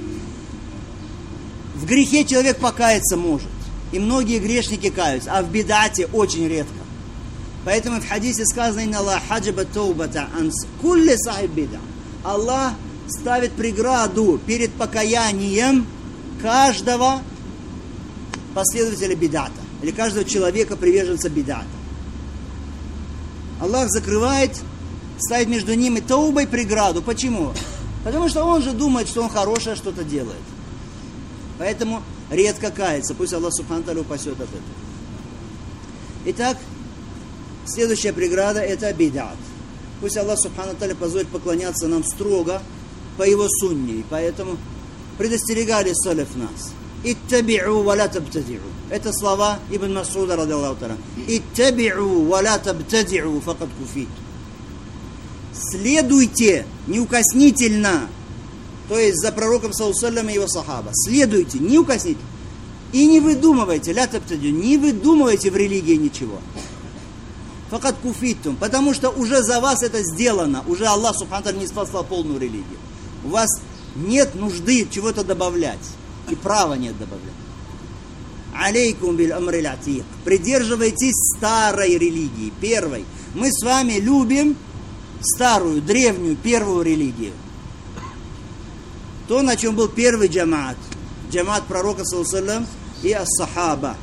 В грехе человек покаяться может. И многие грешники каются, а в бидате очень редко. Поэтому в хадисе сказано, инна Аллах хаджаба таубата анс кулли сахиб бида. Аллах ставит преграду перед покаянием каждого последователя бидата. Или каждого человека, приверженца бидата. Аллах закрывает, ставит между ними таубой преграду. Почему? Потому что он же думает, что он хорошее что-то делает. Поэтому редко кается. Пусть Аллах Субхану Тааля упасет от этого. Итак, следующая преграда – это бидат. Пусть Аллах Субхану Тааля позволит поклоняться нам строго по его сунне. И поэтому предостерегали салиф нас. «Иттаби'у ва ла табтади'у». Это слова Ибн Масуда, радиллаху та'аля. «Иттаби'у ва ла табтади'у факад куфит». Следуйте неукоснительно, то есть за пророком саллаллаху алейхи ва саллям и его сахаба. Следуйте неукоснительно. И не выдумывайте, ля табтади'у, не выдумывайте в религии ничего. Факад куфитум, потому что уже за вас это сделано. Уже Аллах Субхану Тааля не спасал полную религию. У вас нет нужды чего-то добавлять. И права нет добавлять. Алейкум биль амрил атиq. Придерживайтесь старой религии, первой. Мы с вами любим старую, древнюю, первую религию. То, на чем был первый джамаат. Джамаат пророка, саллаллаху алейхи ва саллям, и ас-сахаба.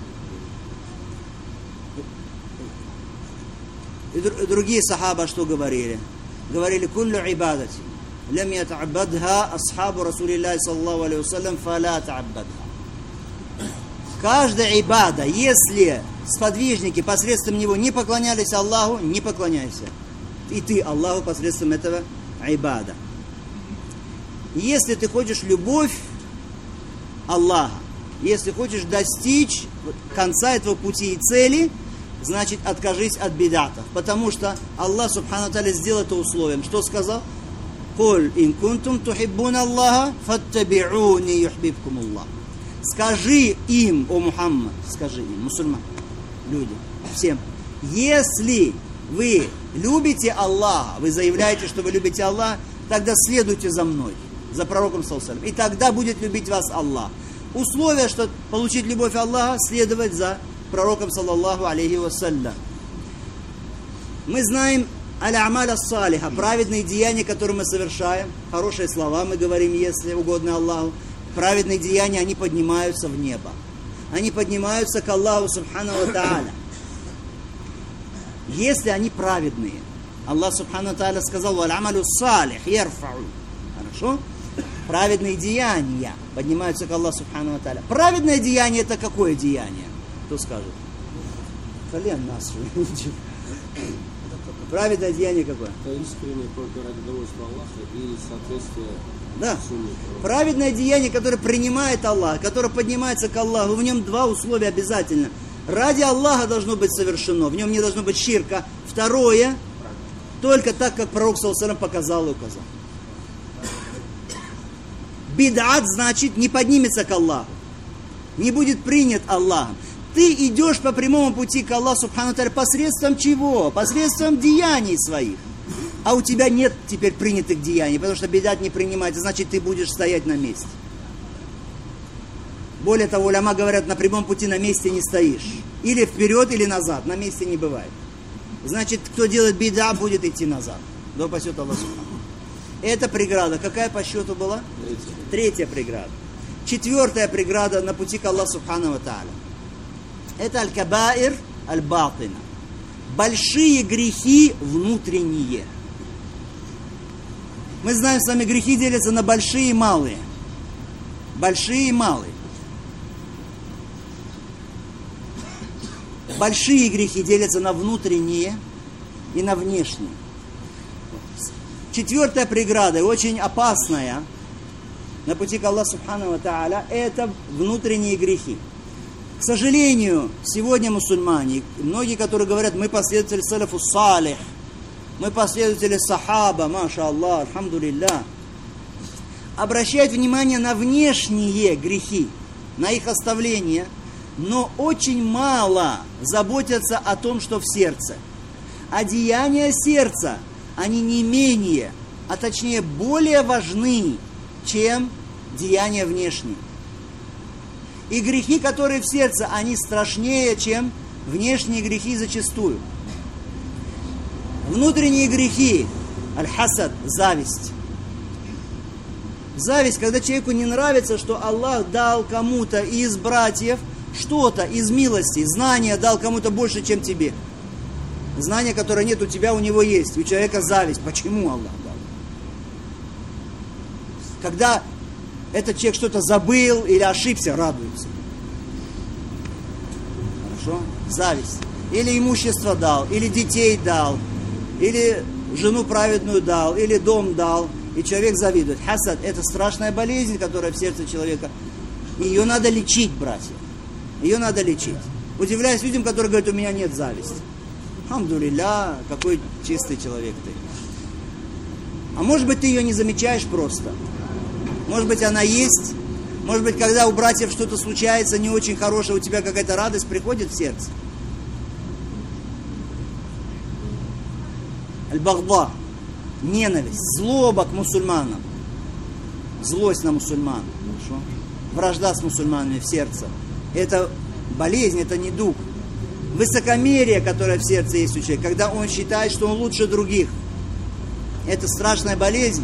И другие сахаба что говорили? Говорили, куллю ибадати. لم يتعبدها أصحاب رسول الله صلى الله عليه وسلم فلا تعبدها. Каждая ибада, если сподвижники посредством него не поклонялись Аллаху, не поклоняйся. И ты Аллаху посредством этого ибада. Если ты хочешь любовь Аллаха, если хочешь достичь конца этого пути и цели, значит откажись от бидатов. Потому что Аллах Субхану Тааля сделал это условием. Что сказал? «Куль ин кунтум тухиббуна Аллаха, фаттаби'уни юхбибкум Аллах». Скажи им, о Мухаммад, скажи им, мусульман, люди, всем, если вы любите Аллаха, вы заявляете, что вы любите Аллаха, тогда следуйте за мной, за пророком саллаллаху алейхи ва саллям, и тогда будет любить вас Аллах. Условие, что получить любовь Аллаха, следовать за пророком саллаллаху алейхи ва саллям. Мы знаем аль-амаль ас-салиха, праведные деяния, которые мы совершаем, хорошие слова мы говорим, если угодно Аллаху. Праведные деяния, они поднимаются в небо. Они поднимаются к Аллаху Субхану ва Тааля. Если они праведные. Аллах Субхану ва Тааля сказал, «Валь-амалю салих ярфау». Хорошо? Праведные деяния поднимаются к Аллаху Субхану ва Тааля. Праведное деяние – это какое деяние? Кто скажет? Колен нас. Праведное деяние какое? Это искреннее только ради довольства Аллаха и соответствие. Да. Праведное деяние, которое принимает Аллах, которое поднимается к Аллаху, в нем два условия обязательно. Ради Аллаха должно быть совершено, в нем не должно быть ширка. Второе, только так, как пророк саллаллаху алейхи ва саллям показал и указал. Бид'ат значит не поднимется к Аллаху, не будет принят Аллахом. Ты идешь по прямому пути к Аллаху Субхану Тааля посредством чего? Посредством деяний своих. а у тебя нет теперь принятых деяний, потому что бидат не принимается, значит, ты будешь стоять на месте. Более того, уляма говорят, на прямом пути на месте не стоишь. Или вперед, или назад, на месте не бывает. Значит, кто делает бида, будет идти назад. Да упасет Аллах Субхану. Это преграда. Какая по счету была? Третья. Третья преграда. Четвертая преграда на пути к Аллаху Субхану ва Тааля. Это аль-кабаир аль-батина. Большие грехи внутренние. Мы знаем, с вами грехи делятся на большие и малые. Большие и малые. Большие грехи делятся на внутренние и на внешние. Четвертая преграда, очень опасная на пути к Аллаху Субхану ва Тааля, это внутренние грехи. К сожалению, сегодня мусульмане, многие, которые говорят, мы последователи салафу салих, мы последователи сахаба, маша Аллах, альхамдулилля, обращают внимание на внешние грехи, на их оставление, но очень мало заботятся о том, что в сердце. А деяния сердца, они не менее, а точнее более важны, чем деяния внешние. И грехи, которые в сердце, они страшнее, чем внешние грехи зачастую. Внутренние грехи, аль-хасад, зависть. Зависть, когда человеку не нравится, что Аллах дал кому-то из братьев что-то из милости, знания дал кому-то больше, чем тебе. Знания, которое нет у тебя, у него есть. У человека зависть. Почему Аллах дал? Когда этот человек что-то забыл или ошибся, радуется. Хорошо? Зависть. Или имущество дал, или детей дал, или жену праведную дал, или дом дал. И человек завидует. Хасад – это страшная болезнь, которая в сердце человека. Ее надо лечить, братья. Ее надо лечить. Удивляюсь людям, которые говорят, у меня нет зависти. Алхамдулилля, какой чистый человек ты. А может быть, ты ее не замечаешь просто. Может быть, она есть. Может быть, когда у братьев что-то случается не очень хорошее, у тебя какая-то радость приходит в сердце. Аль-Багда. Ненависть, злоба к мусульманам. Злость на мусульман. Хорошо? Вражда с мусульманами в сердце. Это болезнь, это недуг. Высокомерие, которое в сердце есть у человека, когда он считает, что он лучше других. Это страшная болезнь.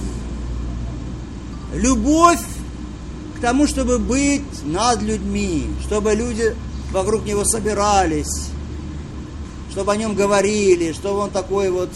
Любовь к тому, чтобы быть над людьми, чтобы люди вокруг него собирались, чтобы о нем говорили, чтобы он такой вот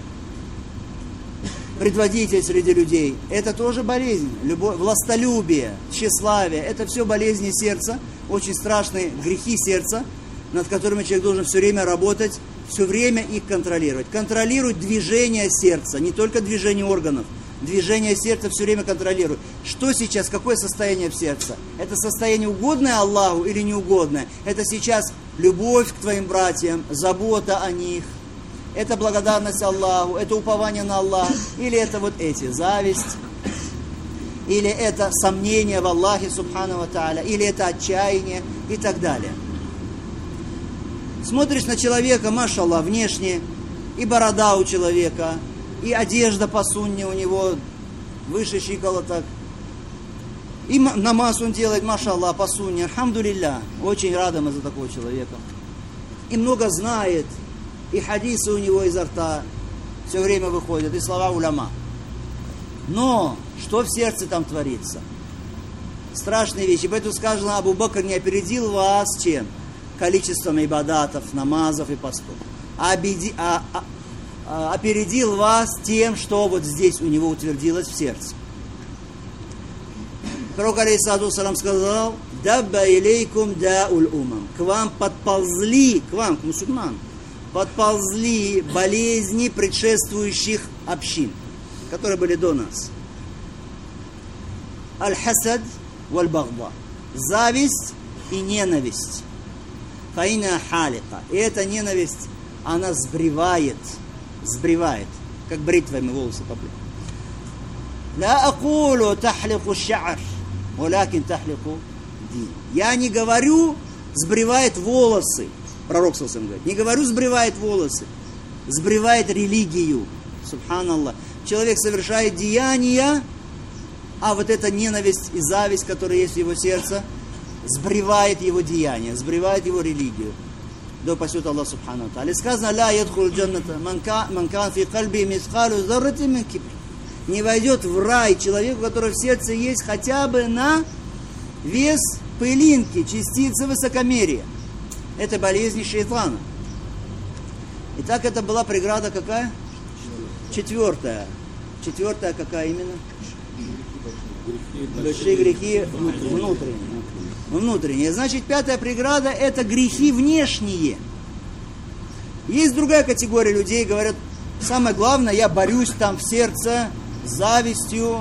предводитель среди людей. Это тоже болезнь. Любовь, властолюбие, тщеславие. Это все болезни сердца, очень страшные грехи сердца, над которыми человек должен все время работать, все время их контролировать. Контролирует движение сердца, не только движение органов. Движение сердца все время контролирует. Что сейчас, какое состояние в сердце? Это состояние угодное Аллаху или неугодное? Это сейчас любовь к твоим братьям, забота о них. Это благодарность Аллаху, это упование на Аллаха. Или это вот эти, зависть. Или это сомнение в Аллахе, субхану ва тааля. Или это отчаяние и так далее. Смотришь на человека, машаллах, внешне, и борода у человека, и одежда по сунне у него выше щиколоток. И намаз он делает, машаллах, по сунне. Альхамдулилля. Очень рады мы за такого человека. И много знает. И хадисы у него изо рта все время выходят, и слова уляма. Но что в сердце там творится? Страшные вещи. Поэтому сказано, Абу Бакр не опередил вас чем? Количеством ибадатов, намазов и постов. А, обеди, а, а, а опередил вас тем, что вот здесь у него утвердилось в сердце. Пророк алейхиссалату вассалам сказал, «Дабба илейкум да'уль умам». К вам подползли, к вам, к мусульманам, подползли болезни предшествующих общин, которые были до нас. Аль-хасад валь-багда. Зависть и ненависть. Фаина халика. И эта ненависть, она сбривает, сбривает, как бритвами волосы поплеть. Ла акулу тахлику ша'ар, валякин тахлику дин. Я не говорю, сбривает волосы. Пророк саллаллаху алейхи ва саллям говорит, не говорю, сбривает волосы, сбривает религию. Субханаллах. Человек совершает деяния, а вот эта ненависть и зависть, которая есть в его сердце, сбривает его деяния, сбривает его религию. Да упасет Аллах Субхану Тааля. Сказано: «Ля ядхуль джанната ман кан фи кальби мисқалу зарратин мин кибр». Не войдет в рай человек, у которого в сердце есть хотя бы на вес пылинки, частицы высокомерия. Это болезнь шайтана. Итак, это была преграда какая? Четвертая. Четвертая какая именно? Большие грехи внутренние. Внутренние. Значит, пятая преграда — это грехи внешние. Есть другая категория людей, говорят: самое главное, я борюсь там в сердце с завистью,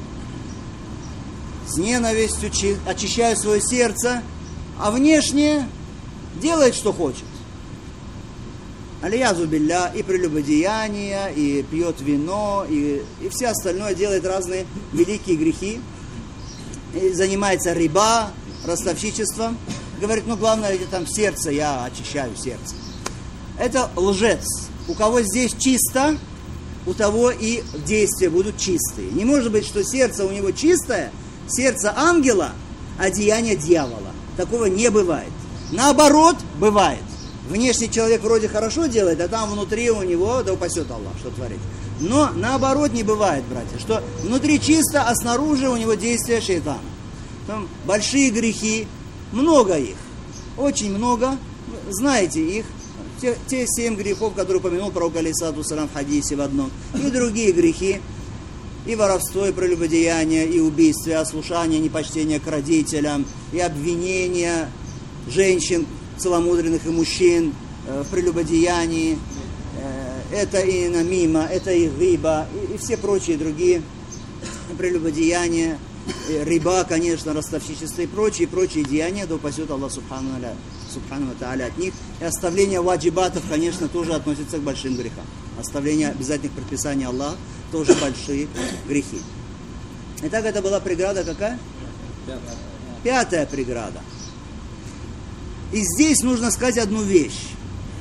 с ненавистью, очищаю свое сердце, а внешне делает, что хочет. Алиязу билля, и прелюбодеяние, и пьет вино, и, и все остальное, делает разные великие грехи, и занимается риба, ростовщичеством. Говорит: ну главное, там сердце, я очищаю сердце. Это лжец. У кого здесь чисто, у того и действия будут чистые. Не может быть, что сердце у него чистое, сердце ангела, а деяние дьявола. Такого не бывает. Наоборот, бывает. Внешний человек вроде хорошо делает, а там внутри у него, да упасет Аллах, что творить. Но наоборот не бывает, братья, что внутри чисто, а снаружи у него действия шайтана. Там большие грехи, много их, очень много, знаете их. Те, те семь грехов, которые упомянул пророк алейхиссалату вассалям в хадисе в одном, и другие грехи, и воровство, и прелюбодеяние, и убийство, и ослушание, непочтение к родителям, и обвинение женщин, целомудренных и мужчин э, в прелюбодеянии, э, это и намима, это и риба, и, и все прочие другие прелюбодеяния, и риба, конечно, ростовщичество и прочие, прочие деяния, да упасет Аллах Субхану Субхану Тааля от них. И оставление ваджибатов, конечно, тоже относится к большим грехам. Оставление обязательных предписаний Аллаха тоже большие грехи. Итак, это была преграда какая? Пятая. Пятая преграда. И здесь нужно сказать одну вещь.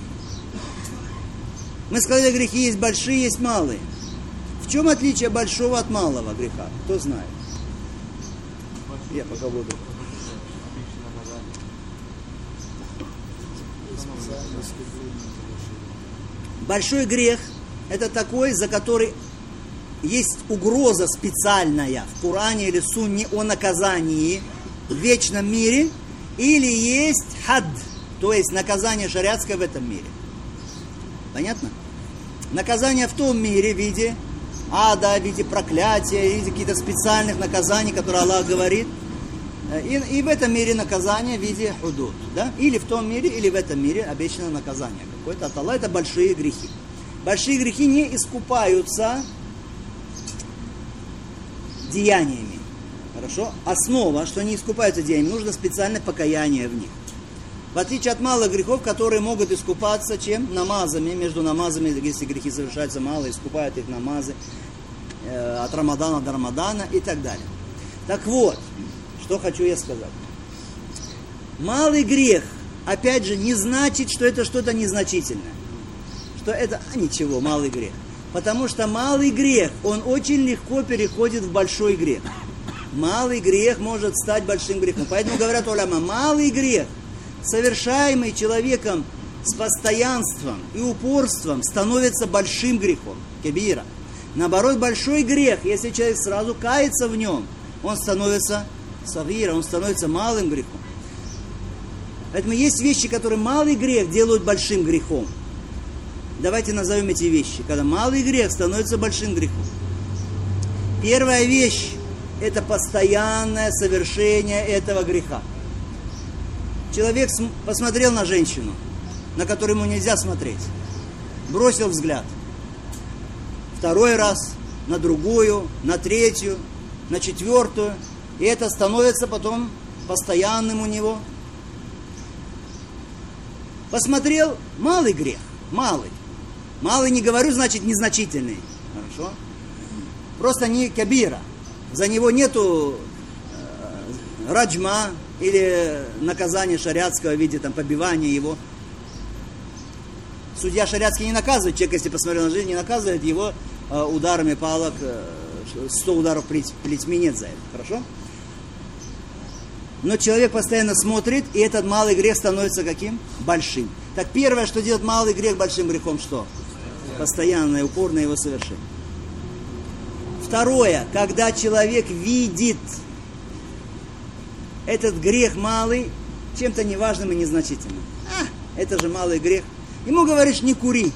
Мы сказали, грехи есть большие, есть малые. В чем отличие большого от малого греха? Кто знает? Я пока буду. Большой грех – это такой, за который есть угроза специальная в Коране или Сунне о наказании в вечном мире, или есть хад, то есть наказание шариатское в этом мире. Понятно? Наказание в том мире в виде ада, в виде проклятия, в виде каких-то специальных наказаний, которые Аллах говорит. И, и в этом мире наказание в виде худуд. Да? Или в том мире, или в этом мире обещано наказание какое-то от Аллаха. Это большие грехи. Большие грехи не искупаются деяниями. Хорошо? Основа, что не искупаются деяниями, нужно специальное покаяние в них. В отличие от малых грехов, которые могут искупаться чем? Намазами. Между намазами, если грехи совершаются мало, искупают их намазы э, от Рамадана до Рамадана и так далее. Так вот, что хочу я сказать. Малый грех, опять же, не значит, что это что-то незначительное. Что это, а ничего, малый грех. Потому что малый грех, он очень легко переходит в большой грех. Малый грех может стать большим грехом. Поэтому говорят уляма, малый грех, совершаемый человеком с постоянством и упорством, становится большим грехом. Кебира. Наоборот, большой грех, если человек сразу кается в нем, он становится савира, он становится малым грехом. Поэтому есть вещи, которые малый грех делают большим грехом. Давайте назовем эти вещи, когда малый грех становится большим грехом. Первая вещь – это постоянное совершение этого греха. Человек посмотрел на женщину, на которую ему нельзя смотреть, бросил взгляд. Второй раз, на другую, на третью, на четвертую. И это становится потом постоянным у него. Посмотрел, малый грех, малый. Малый не говорю, значит незначительный. Хорошо? Просто не кабира. За него нету э, раджма или наказания шариатского в виде там, побивания его. Судья шариатский не наказывает человека, если посмотрел на жизнь, не наказывает его э, ударами палок, э, сто ударов плетьми, нет за это. Хорошо? Но человек постоянно смотрит, и этот малый грех становится каким? Большим. Так первое, что делает малый грех большим грехом, что? Постоянное, упорное его совершение. Второе, когда человек видит этот грех малый чем-то неважным и незначительным. А, это же малый грех. Ему говоришь, не кури.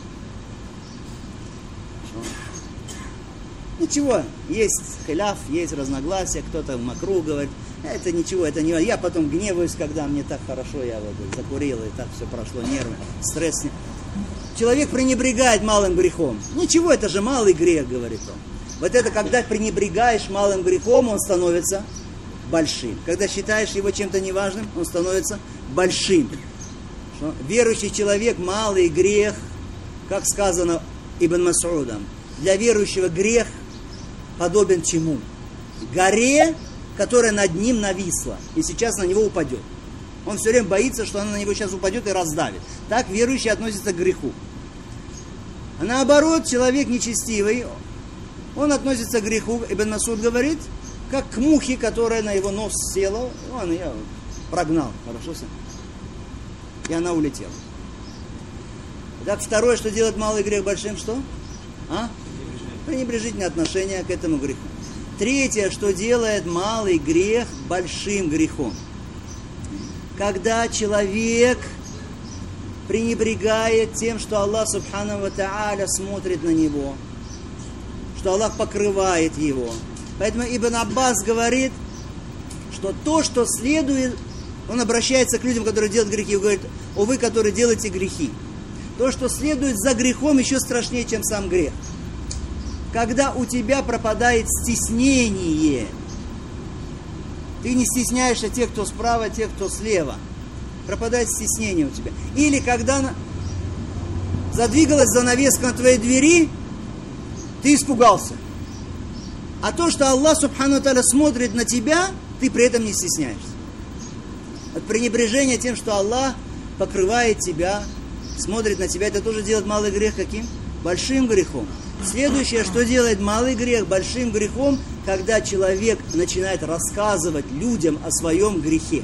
Ничего, есть хиляф, есть разногласия, кто-то в макру говорит, это ничего, это не... Я потом гневаюсь, когда мне так хорошо, я вот закурил, и так все прошло, нервы, стресс. Человек пренебрегает малым грехом. Ничего, это же малый грех, говорит он. Вот это, когда пренебрегаешь малым грехом, он становится большим. Когда считаешь его чем-то неважным, он становится большим. Что? Верующий человек, малый грех, как сказано Ибн Мас'удом, для верующего грех подобен чему? Горе, которая над ним нависла, и сейчас на него упадет. Он все время боится, что она на него сейчас упадет и раздавит. Так верующий относится к греху. А наоборот, человек нечестивый, он относится к греху, Ибн Мас'уд говорит, как к мухе, которая на его нос села, он ее прогнал, хорошо, и она улетела. Так второе, что делает малый грех большим, что? А? Пренебрежительное отношение к этому греху. Третье, что делает малый грех большим грехом. Когда человек пренебрегает тем, что Аллах Субхану ва Тааля смотрит на него, что Аллах покрывает его. Поэтому Ибн Аббас говорит, что то, что следует, он обращается к людям, которые делают грехи, и говорит, о вы, которые делаете грехи. То, что следует за грехом, еще страшнее, чем сам грех. Когда у тебя пропадает стеснение, ты не стесняешься тех, кто справа, тех, кто слева. Пропадает стеснение у тебя. Или когда задвигалась занавеска на твоей двери, ты испугался. А то, что Аллах Субхану ва Тааля смотрит на тебя, ты при этом не стесняешься. От пренебрежения тем, что Аллах покрывает тебя, смотрит на тебя, это тоже делает малый грех каким? Большим грехом. Следующее, что делает малый грех большим грехом, когда человек начинает рассказывать людям о своем грехе.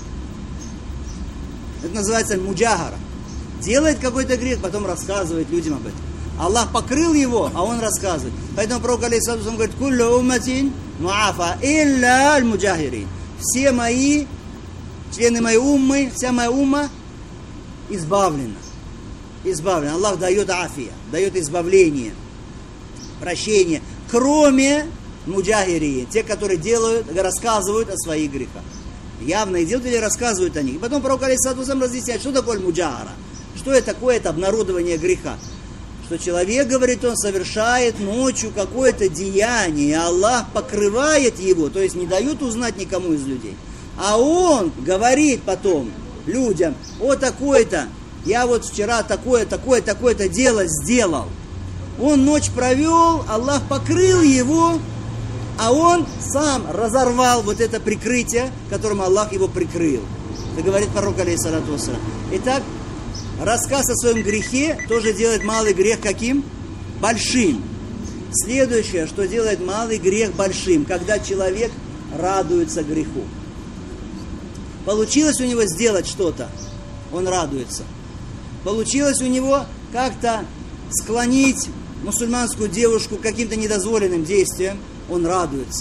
Это называется муджахара. Делает какой-то грех, потом рассказывает людям об этом. Аллах покрыл его, а он рассказывает. Поэтому пророк алейхиссалату вассалям говорит, «Куллю умматин муафа илля аль-муджахирин». Все мои, члены моей уммы, вся моя умма избавлена. Избавлена. Аллах дает афия, дает избавление, прощение, кроме муджахирин, те, которые делают, рассказывают о своих грехах. Явно делают или рассказывают о них. И потом пророк алейхиссалату вассалям разъясняет, что такое муджахара, что это такое, это обнародование греха. Что человек, говорит, он совершает ночью какое-то деяние, и Аллах покрывает его, то есть не дает узнать никому из людей. А он говорит потом людям, о, такое-то, я вот вчера такое, такое, такое-то дело сделал. Он ночь провел, Аллах покрыл его, а он сам разорвал вот это прикрытие, которым Аллах его прикрыл. Это говорит пророк алейхиссалату вассалям. Итак, рассказ о своем грехе тоже делает малый грех каким? Большим. Следующее, что делает малый грех большим, когда человек радуется греху. Получилось у него сделать что-то, он радуется. Получилось у него как-то склонить мусульманскую девушку к каким-то недозволенным действиям, он радуется.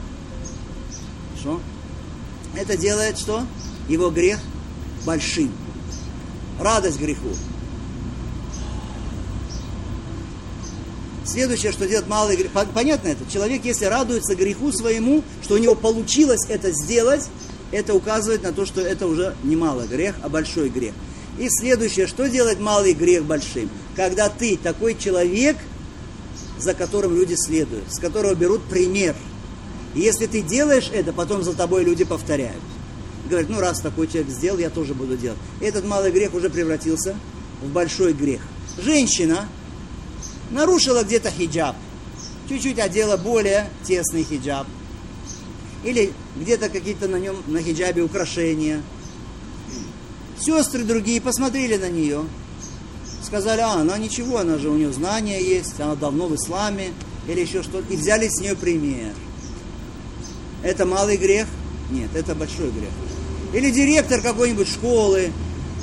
Что? Это делает что? Его грех большим. Радость греху. Следующее, что делает малый грех. Понятно это? Человек, если радуется греху своему, что у него получилось это сделать, это указывает на то, что это уже не малый грех, а большой грех. И следующее, что делает малый грех большим? Когда ты такой человек, за которым люди следуют, с которого берут пример. И если ты делаешь это, потом за тобой люди повторяют. Говорят, ну раз такой человек сделал, я тоже буду делать. И этот малый грех уже превратился в большой грех. Женщина нарушила где-то хиджаб, чуть-чуть одела более тесный хиджаб. Или где-то какие-то на нем, на хиджабе украшения. Сестры другие посмотрели на нее сказали, а, она ничего, она же, у нее знания есть, она давно в исламе, или еще что-то, и взяли с нее пример. Это малый грех? Нет, это большой грех. Или директор какой-нибудь школы,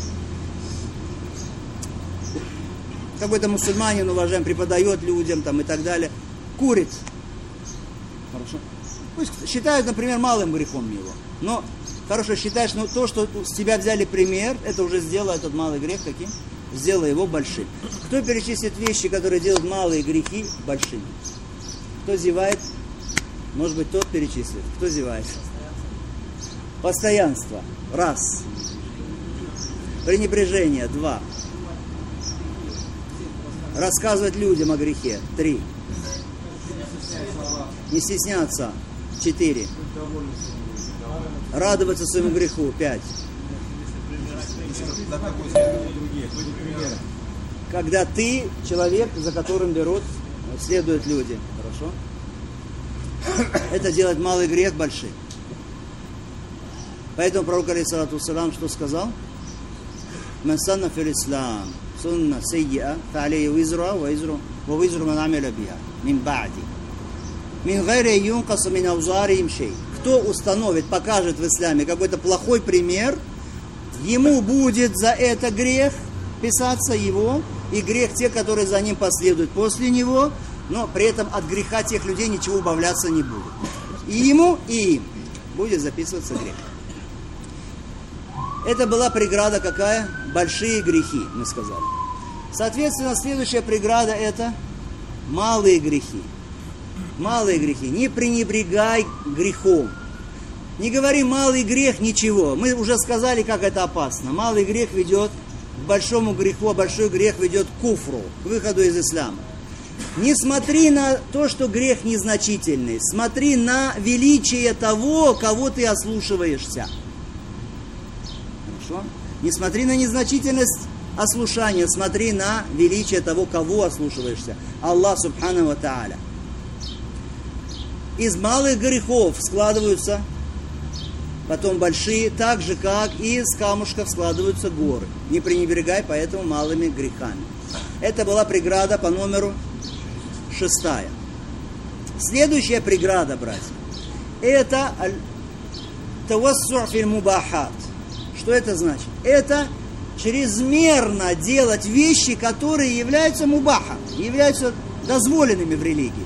какой-то мусульманин, уважаем, преподает людям там, и так далее, курит. Хорошо. Пусть считают, например, малым грехом его. Но, хорошо, считаешь, но то, что с тебя взяли пример, это уже сделало этот малый грех каким? Сделало его большим. Кто перечислит вещи, которые делают малые грехи большими? Кто зевает? Может быть, тот перечислит. Кто зевает? Постоянство. Раз. Пренебрежение. Два. Рассказывать людям о грехе. Три. Не стесняться. Четыре. Радоваться своему греху. Пять. Когда ты человек, за которым берут, следуют люди. Хорошо? Это делает малый грех большой. Поэтому пророк алейхиссалату вассалам что сказал? «Ман санна фил ислам сунна саййиа фа алейхи визруха ва визру ва визру ман амила биха мин ба'ди мин гайри юнкас мин аузарихим шей». Кто установит, покажет в исламе какой-то плохой пример, ему будет за это грех писаться его, и грех тех, которые за ним последуют после него, но при этом от греха тех людей ничего убавляться не будет. И ему, и им будет записываться грех. Это была преграда какая? Большие грехи, мы сказали. Соответственно, следующая преграда это малые грехи. Малые грехи. Не пренебрегай грехом. Не говори малый грех, ничего. Мы уже сказали, как это опасно. Малый грех ведет к большому греху, а большой грех ведет к куфру, к выходу из ислама. Не смотри на то, что грех незначительный. Смотри на величие того, кого ты ослушиваешься. Хорошо? Не смотри на незначительность ослушания, смотри на величие того, кого ослушиваешься. Аллах субхану ва тааля. Из малых грехов складываются потом большие, так же, как и из камушков складываются горы. Не пренебрегай поэтому малыми грехами. Это была преграда по номеру шестая. Следующая преграда, братья, это тавассу' фил мубахат. Что это значит? Это чрезмерно делать вещи, которые являются мубаха, являются дозволенными в религии.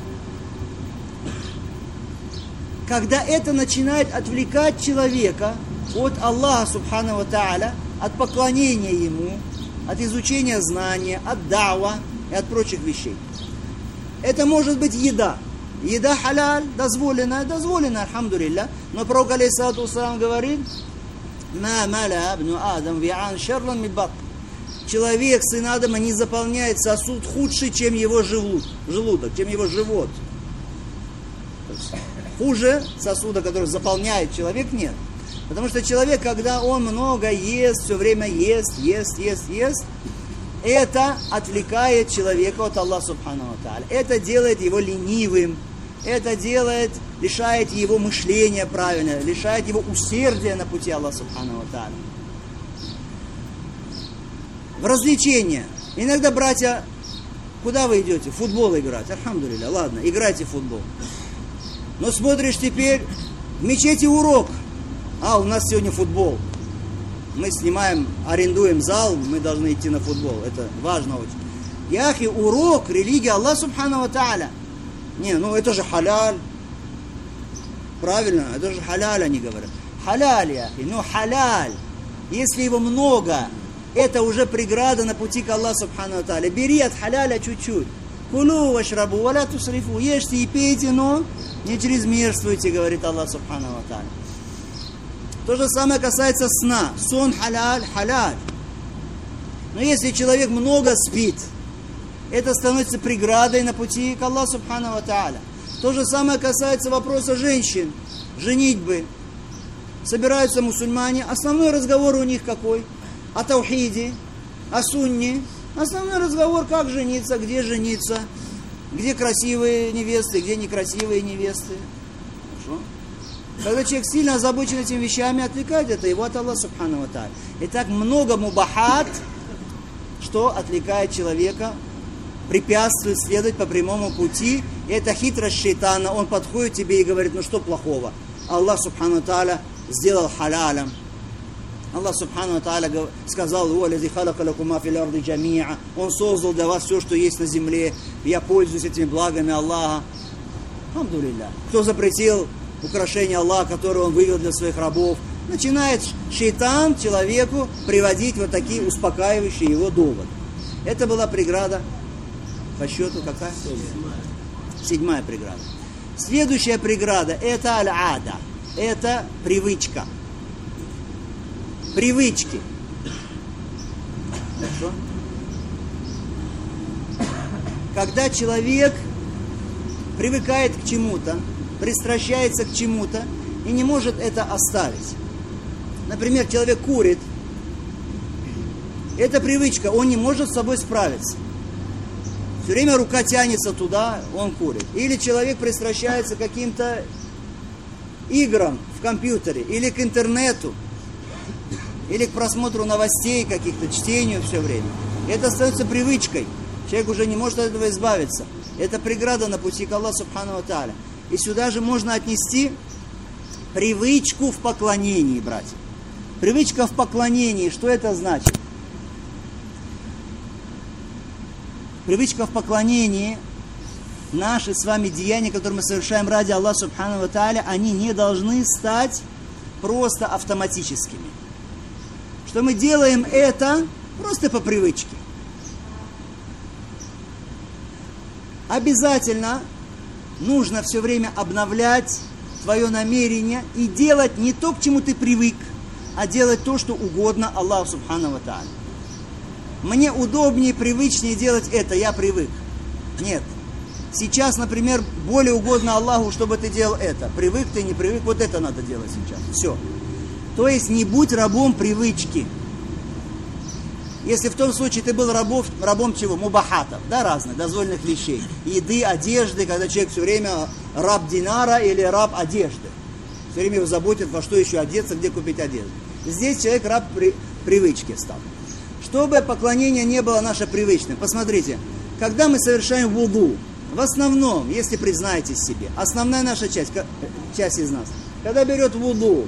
Когда это начинает отвлекать человека от Аллаха субхану ва тааля, от поклонения Ему, от изучения знания, от дауа и от прочих вещей. Это может быть еда. Еда халяль, дозволенная, дозволенная, альхамдулилля. Но пророк алейхиссалату вассалам говорит, «Ма маля абну адам ви'ан шарран мин батн». Человек, сын Адама, не заполняет сосуд худше, чем его желудок, чем его живот. Хуже сосуда, который заполняет человек, нет. Потому что человек, когда он много ест, все время ест, ест, ест, ест, это отвлекает человека от Аллаха субхану ва тааля. Это делает его ленивым, это делает, лишает его мышления правильно, лишает его усердия на пути Аллаха субхану ва тааля. В развлечения. Иногда, братья, куда вы идете? В футбол играть. Альхамдулилля, ладно, играйте в футбол. Но смотришь теперь, в мечети урок. А, у нас сегодня футбол. Мы снимаем, арендуем зал, мы должны идти на футбол. Это важно очень. Яхи, урок, религия Аллах субхану ва тааля. Не, ну это же халяль. Правильно, это же халяль, они говорят. Халяль, яхи, ну халяль. Если его много, это уже преграда на пути к Аллаху субхану ва тааля. Бери от халяля чуть-чуть. Кулу вашрабу, валя тусрифу. Ешьте и пейте, но не чрезмерствуйте, говорит Аллах субхану ва тааля. То же самое касается сна. Сон халяль, халяль. Но если человек много спит, это становится преградой на пути к Аллаху субхану ва тааля. То же самое касается вопроса женщин, женитьбы. Собираются мусульмане, основной разговор у них какой? О таухиде, о сунне. Основной разговор, как жениться, где жениться, где красивые невесты, где некрасивые невесты. Хорошо? Когда человек сильно озабочен этими вещами, отвлекает это его от Аллаха субхану ва тааля. Итак, много мубахат что отвлекает человека, препятствует следовать по прямому пути. И это хитрость шайтана. Он подходит к тебе и говорит: ну что плохого? Аллах Субхану ва Тааля сделал халялем. Аллах Субхану ва Тааля сказал: Он создал для вас все, что есть на земле. Я пользуюсь этими благами Аллаха. Алхамдулилля. Кто запретил украшение Аллаха, которое Он вывел для своих рабов? Начинает шайтан человеку приводить вот такие успокаивающие его доводы. Это была преграда по счету какая? Седьмая преграда. Следующая преграда – это аль-ада. Это привычка. Привычки. Хорошо? Когда человек привыкает к чему-то, пристращается к чему-то и не может это оставить. Например, человек курит. Это привычка, он не может с собой справиться. Все время рука тянется туда, он курит. Или человек пристращается к каким-то играм в компьютере, или к интернету, или к просмотру новостей каких-то, чтению все время. Это становится привычкой. Человек уже не может от этого избавиться. Это преграда на пути к Аллаху Субхану ва Тааля. И сюда же можно отнести привычку в поклонении, братья. Привычка в поклонении, что это значит? Привычка в поклонении, наши с вами деяния, которые мы совершаем ради Аллаха Субхану ва Тааля, они не должны стать просто автоматическими. Что мы делаем это просто по привычке. Обязательно нужно все время обновлять твое намерение и делать не то, к чему ты привык, а делать то, что угодно Аллаху Субхану ва Тааля. Мне удобнее, привычнее делать это, я привык. Нет. Сейчас, например, более угодно Аллаху, чтобы ты делал это. Привык ты, не привык, вот это надо делать сейчас. Все. То есть не будь рабом привычки. Если в том случае ты был рабов, рабом чего? Мубахатов, да, разных, дозволенных вещей. Еды, одежды, когда человек все время раб динара или раб одежды. Все время его заботит, во что еще одеться, где купить одежду. Здесь человек раб при, привычки стал. Чтобы поклонение не было наше привычным. Посмотрите, когда мы совершаем вуду, в основном, если признаетесь себе, основная наша часть, часть из нас, когда берет вуду,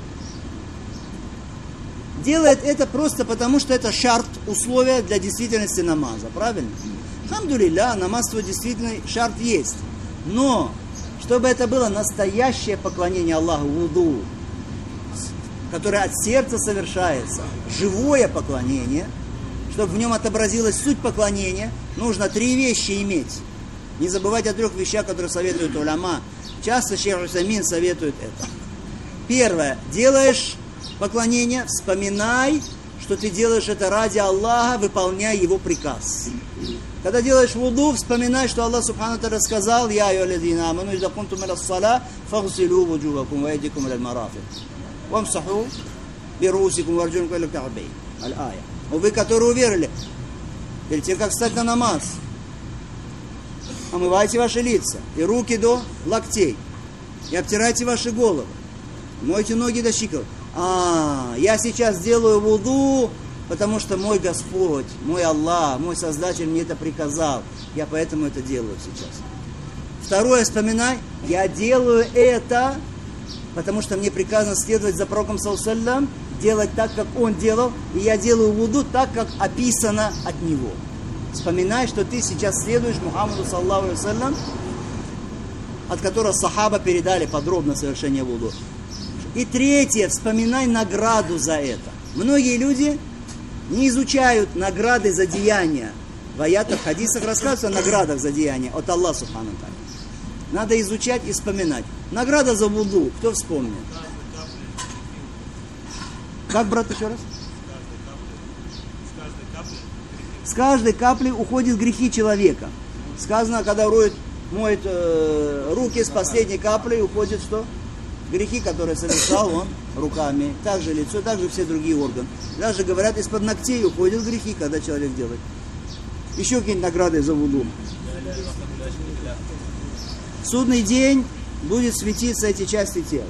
делает это просто потому, что это шарт, условие для действительности намаза. Правильно? Алхамдулилля, намаз твой действительно шарт есть. Но, чтобы это было настоящее поклонение Аллаху, вуду, которое от сердца совершается, живое поклонение, чтобы в нем отобразилась суть поклонения, нужно три вещи иметь. Не забывать о трех вещах, которые советуют уляма. Часто шейх Усаймин советует это. Первое. Делаешь поклонение, вспоминай, что ты делаешь это ради Аллаха, выполняя Его приказ. Когда делаешь вуду, вспоминай, что Аллах Субхану Тааля сказал: «Я айюхаллазина аману, иза кунтум иля ссала, фагсилу вуджухакум ва айдикум иля аль-марафиқ, вамсаху бирусикум варджункум иля аль-ка'байн». Аль-ая. Вы, которые уверовали, перед тем, как встать на намаз, омывайте ваши лица и руки до локтей, и обтирайте ваши головы, мойте ноги до щиколоток. А, я сейчас делаю вуду, потому что мой Господь, мой Аллах, мой Создатель мне это приказал. Я поэтому это делаю сейчас. Второе, вспоминай, я делаю это, потому что мне приказано следовать за пророком саллаллаху алейхи ва саллям, делать так, как он делал, и я делаю вуду так, как описано от него. Вспоминай, что ты сейчас следуешь Мухаммаду саллаллаху алейхи ва саллям, от которого сахаба передали подробно совершение вуду. И третье, вспоминай награду за это. Многие люди не изучают награды за деяния. В аятах, в хадисах рассказывается о наградах за деяния от Аллаха Субхану Тааля. Надо изучать и вспоминать. Награда за вуду, кто вспомнит? Как, брат, еще раз? С каждой капли уходят грехи человека. Сказано, когда роет, моет э, руки, с последней каплей уходит что? Грехи, которые совершал он руками. Также лицо, также все другие органы. Даже говорят, из-под ногтей уходят грехи, когда человек делает. Еще какие-нибудь награды за вуду. В судный день будет светиться эти части тела.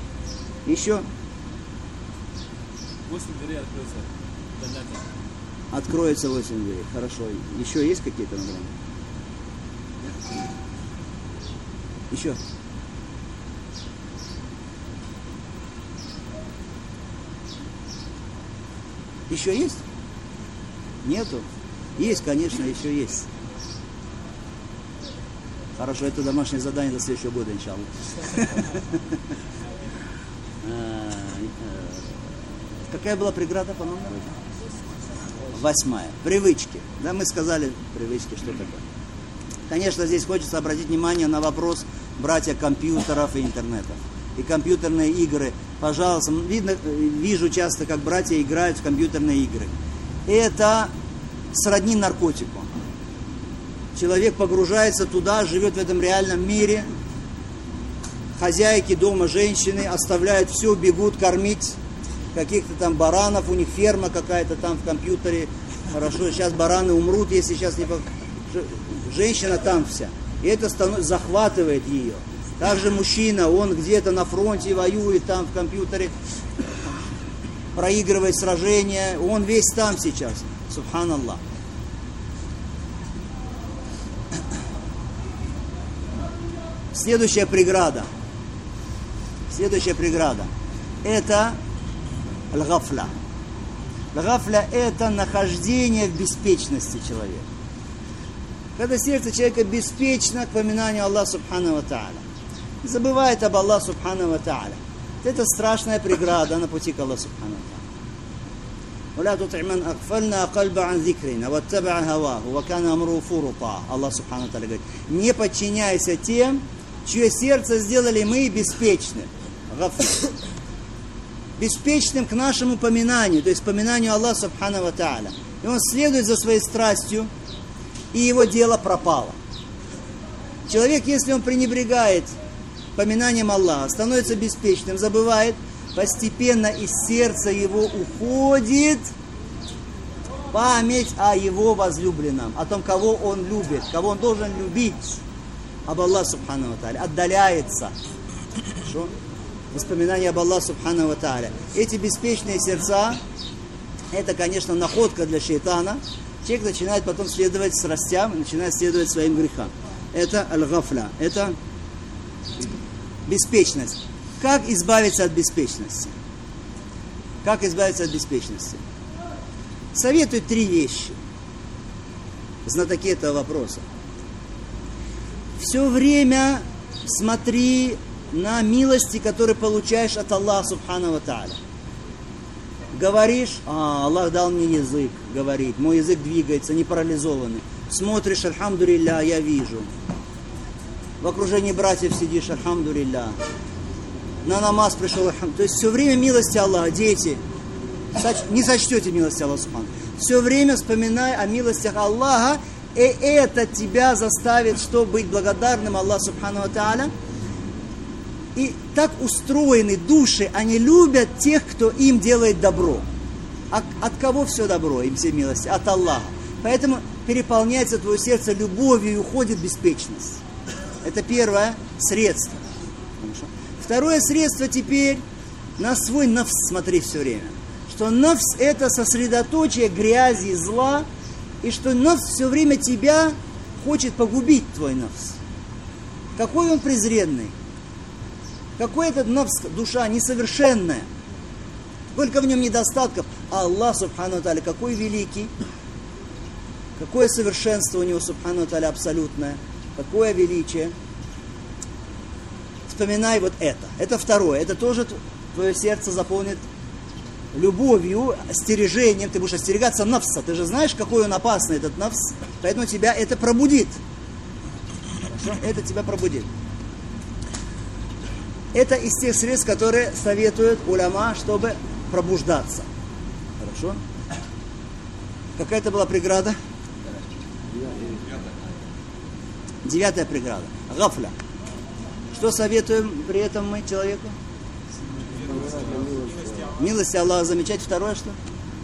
Еще. Восемь дверей откроется занятия. Откроется восемь дверей. Хорошо. Еще есть какие-то награды? Еще. Еще есть? Нету? Есть, конечно, еще есть. Хорошо, это домашнее задание до следующего года, иншаллах. Какая была преграда по номеру? Восьмая. Привычки. Да, мы сказали привычки, что такое. Конечно, здесь хочется обратить внимание на вопрос братья компьютеров и интернетов. И компьютерные игры. Пожалуйста, видно, вижу часто, как братья играют в компьютерные игры. Это сродни наркотику. Человек погружается туда, живет в этом реальном мире. Хозяйки дома, женщины оставляют все, бегут кормить каких-то там баранов, у них ферма какая-то там в компьютере. Хорошо, сейчас бараны умрут, если сейчас не... Женщина там вся. И это станов... захватывает ее. Также мужчина, он где-то на фронте воюет, там в компьютере, проигрывает сражения, он весь там сейчас. Субханаллах. Следующая преграда. Следующая преграда. Это аль-гафля. Аль-гафля – это нахождение в беспечности человека. Когда сердце человека беспечно к поминанию Аллаха Субхану ва Тааля, забывает об Аллахе Субхану ва Тааля. Это страшная преграда на пути к Аллаху Субхану ва Тааля. وَلَا تُطِعْ مَنْ أَغْفَلْنَا قَلْبَ عَنْ ذِكْرِنَا وَاتَّبَعَ هَوَاهُ وَكَانَ أَمْرُهُ فُرُطًا. Аллах Субхану ва Тааля говорит: не подчиняйся тем, чье сердце сделали мы беспечным. Беспечным к нашему поминанию, то есть поминанию Аллаха Субхану ва Тааля. И он следует за своей страстью, и его дело пропало. Человек, если он пренебрегает поминанием Аллаха, становится беспечным, забывает, постепенно из сердца его уходит память о его возлюбленном, о том, кого он любит, кого он должен любить, об Аллахе Субхану ва Тааля, отдаляется. Хорошо? Воспоминания об Аллахе Субхану ва Тааля. Эти беспечные сердца, это, конечно, находка для шейтана. Человек начинает потом следовать страстям, начинает следовать своим грехам. Это аль-гафля, это беспечность. Как избавиться от беспечности? Как избавиться от беспечности? Советую три вещи. Знатоки этого вопроса. Все время смотри на милости, которые получаешь от Аллаха Субхану ва Тааля. Говоришь: а, Аллах дал мне язык говорить, мой язык двигается, не парализованный. Смотришь: альхамдулилля, я вижу. В окружении братьев сидишь: альхамдулилля. На намаз пришел: альхамдулилля. То есть все время милости Аллаха. Дети, не сочтете милости Аллаха Субхану. Все время вспоминай о милостях Аллаха, и это тебя заставит, что быть благодарным Аллаху Субхану ва Тааля. И так устроены души, они любят тех, кто им делает добро. А от кого все добро, им все милости? От Аллаха. Поэтому переполняется твое сердце любовью и уходит беспечность. Это первое средство. Хорошо. Второе средство теперь на свой нафс смотри все время. Что нафс — это сосредоточие грязи и зла, и что нафс все время тебя хочет погубить, твой нафс. Какой он презренный. Какой этот нафс, душа несовершенная. Сколько в нем недостатков. А Аллах Субхану ва Тааля какой великий. Какое совершенство у него Субхану ва Тааля абсолютное. Какое величие. Вспоминай вот это. Это второе. Это тоже твое сердце заполнит любовью, остережением. Ты будешь остерегаться нафса. Ты же знаешь, какой он опасный, этот нафс. Поэтому тебя это пробудит. Хорошо? Это тебя пробудит. Это из тех средств, которые советуют уляма, чтобы пробуждаться. Хорошо? Какая-то была преграда? Девятая преграда. Гафля. Что советуем при этом мы человеку? Милости Аллаха замечать. Второе что?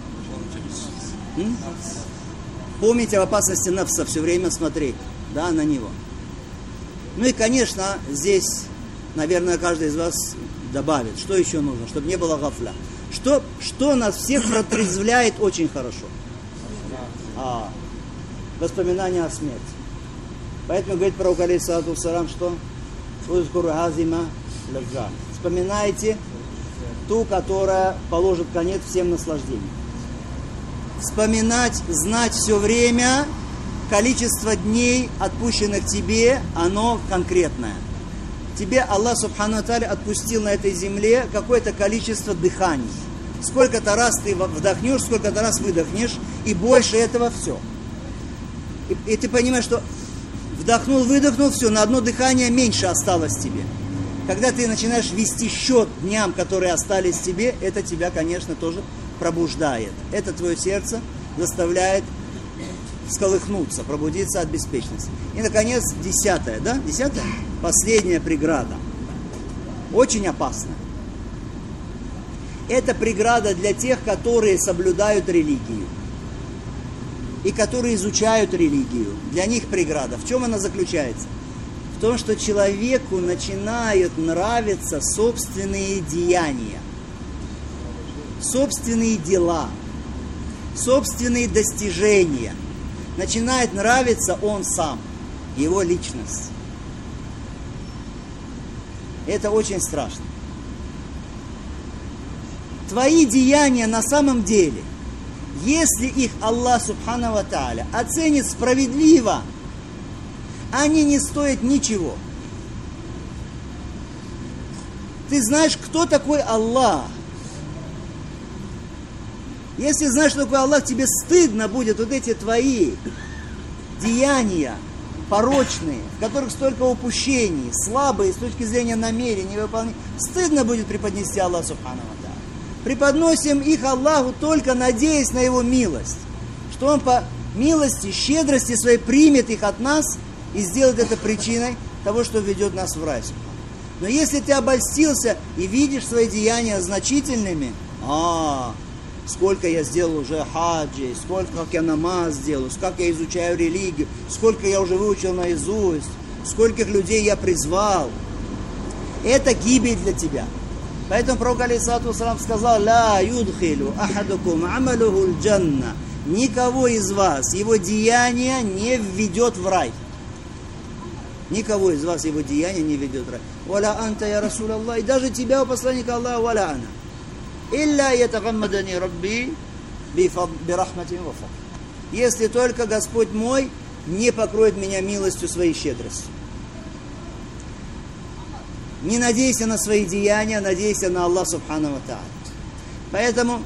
М? Помнить об опасности нафса, все время смотреть, да, на него. Ну и, конечно, здесь, наверное, каждый из вас добавит, что еще нужно, чтобы не было гафля. Что, что нас всех протрезвляет очень хорошо? а, воспоминания о смерти. Поэтому говорит пророк алейхиссалату вассалам, что «Узкуру азима лаззат». Вспоминайте ту, которая положит конец всем наслаждениям. Вспоминать, знать все время, количество дней, отпущенных тебе, оно конкретное. Тебе Аллах Субхану ва Тааля отпустил на этой земле какое-то количество дыханий. Сколько-то раз ты вдохнешь, сколько-то раз выдохнешь, и больше этого все. И, и ты понимаешь, что вдохнул, выдохнул, все, на одно дыхание меньше осталось тебе. Когда ты начинаешь вести счет дням, которые остались тебе, это тебя, конечно, тоже пробуждает. Это твое сердце заставляет всколыхнуться, пробудиться от беспечности. И, наконец, десятое, да? Десятое? Последняя преграда. Очень опасная. Это преграда для тех, которые соблюдают религию. И которые изучают религию. Для них преграда. В чем она заключается? В том, что человеку начинают нравиться собственные деяния, собственные дела, собственные достижения. Начинает нравиться он сам, его личность. Это очень страшно. Твои деяния на самом деле, если их Аллах Субхану ва Тааля оценит справедливо, они не стоят ничего. Ты знаешь, кто такой Аллах. Если знаешь, что такое Аллах, тебе стыдно будет вот эти твои деяния порочные, в которых столько упущений, слабые с точки зрения намерений, выполнения. Стыдно будет преподнести Аллах Субхану ва Тааля. Преподносим их Аллаху только надеясь на Его милость, что Он по милости, щедрости своей примет их от нас и сделает это причиной того, что ведет нас в рай. Но если ты обольстился и видишь свои деяния значительными, а сколько я сделал уже хаджи, сколько как я намаз сделал, сколько я изучаю религию, сколько я уже выучил наизусть, скольких людей я призвал, это гибель для тебя. Поэтому пророк алейхиссалату вассалам сказал: «Ла юдхилу ахадукум амалуху аль-джанна». Никого из вас его деяние не введет в рай. Никого из вас его деяние не ведет в рай. «Валя анта я Расул Аллах». И даже тебя, у посланника Аллаха, «Валя ана». «Илля ятагаммадани Рабби бирахматин ва фадл». Если только Господь мой не покроет меня милостью своей щедростью. Не надейся на свои деяния, надейся на Аллах Субхану ва Тааля. Поэтому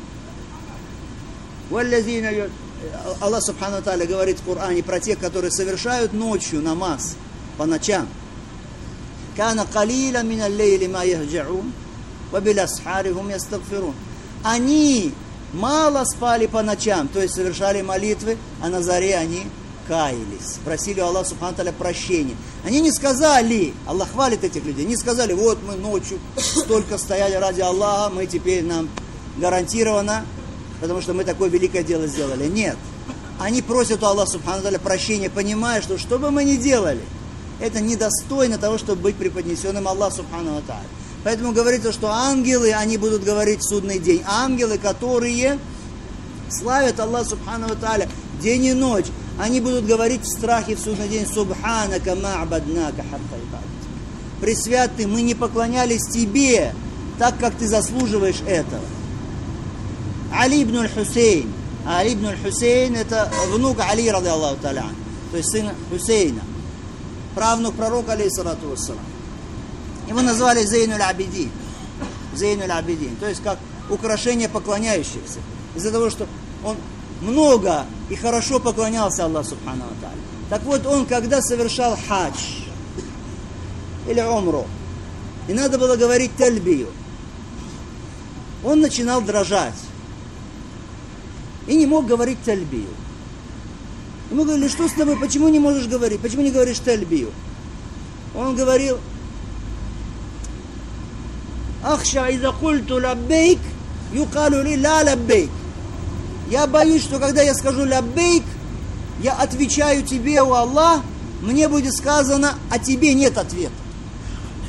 Аллах Субхану ва Тааля говорит в Коране про тех, которые совершают ночью намаз, по ночам. «Кана калила мин аллейли ма яхджаун, ва бил асхари хум ястагфирун». Они мало спали по ночам, то есть совершали молитвы, а на заре они каялись, просили у Аллаха Субхану ва Тааля прощения. Они не сказали, Аллах хвалит этих людей, не сказали: вот мы ночью столько стояли ради Аллаха, мы теперь нам гарантированно, потому что мы такое великое дело сделали. Нет. Они просят у Аллаха Субхану ва Тааля прощения, понимая, что что бы мы ни делали, это недостойно того, чтобы быть преподнесенным Аллаху Субхану ва Тааля. Поэтому говорится, что ангелы, они будут говорить в судный день. Ангелы, которые славят Аллаха Субхану ва Тааля день и ночь, они будут говорить в страхе в судный день: «Субханака ма'баднака хатта ибадат». Пресвят ты, мы не поклонялись тебе так, как ты заслуживаешь этого. Али ибн аль-Хусейн. Али ибн аль-Хусейн — это внук Али, ради Аллаху та'аля, то есть сын Хусейна, правнук пророка, алейхиссалату вассалам. Его назвали Зейнуль Абидин. Зейнуль Абидин, то есть как украшение поклоняющихся. Из-за того, что он много и хорошо поклонялся Аллаху Субхану ва Тааля. Так вот, он, когда совершал хадж или умру, и надо было говорить тальбию, он начинал дрожать и не мог говорить тальбию. Ему говорили: что с тобой, почему не можешь говорить, почему не говоришь тальбию? Он говорил: «Ахша иза культу лаббейк, юкалу ли ла лаббейк». Я боюсь, что когда я скажу лаббейк, я отвечаю тебе, о Аллах, мне будет сказано: а тебе нет ответа.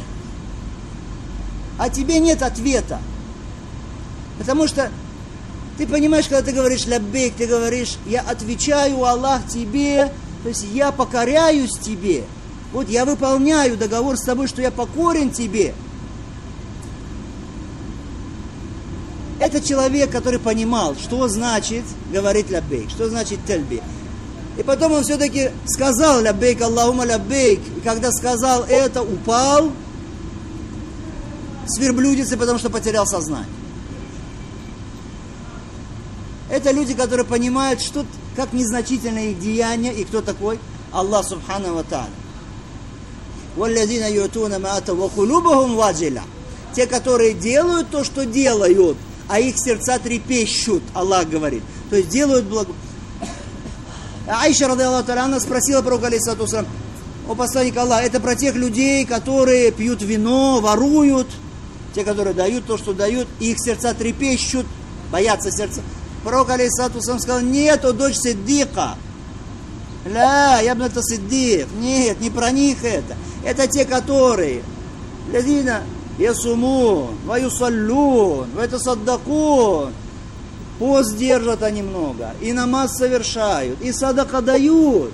А тебе нет ответа. Потому что Ты понимаешь, когда ты говоришь лаббейк, ты говоришь, я отвечаю, Аллах, тебе, то есть я покоряюсь тебе. Вот я выполняю договор с тобой, что я покорен тебе. Это человек, который понимал, что значит говорить лаббейк, что значит тальби. И потом он все-таки сказал лаббейк, Аллахума лаббейк. И когда сказал это, упал с верблюдицы, потому что потерял сознание. Это люди, которые понимают, что, как незначительное их деяние и кто такой Аллах Субхану ва Тааля. وَالَّذِينَ يُؤْتُونَ مَا آتَوْا وَقُلُوبُهُمْ وَاجِلَةٌ. Те, которые делают то, что делают, а их сердца трепещут, Аллах говорит. То есть делают благо. Аиша, радиаллаху та'аля, она спросила пророка, алейхиссалату вассалям: о посланник Аллаха, это про тех людей, которые пьют вино, воруют, те, которые дают то, что дают, и их сердца трепещут, боятся сердца. Пророк, алейхиссалату вассалям, сказал: нет, о дочь Сиддика. Ля, я бы это Сиддик. Нет, не про них это. Это те, которые лазина ясумун, ваюсаллун, вайтасаддакун. Пост держат они много, и намаз совершают, и садака дают.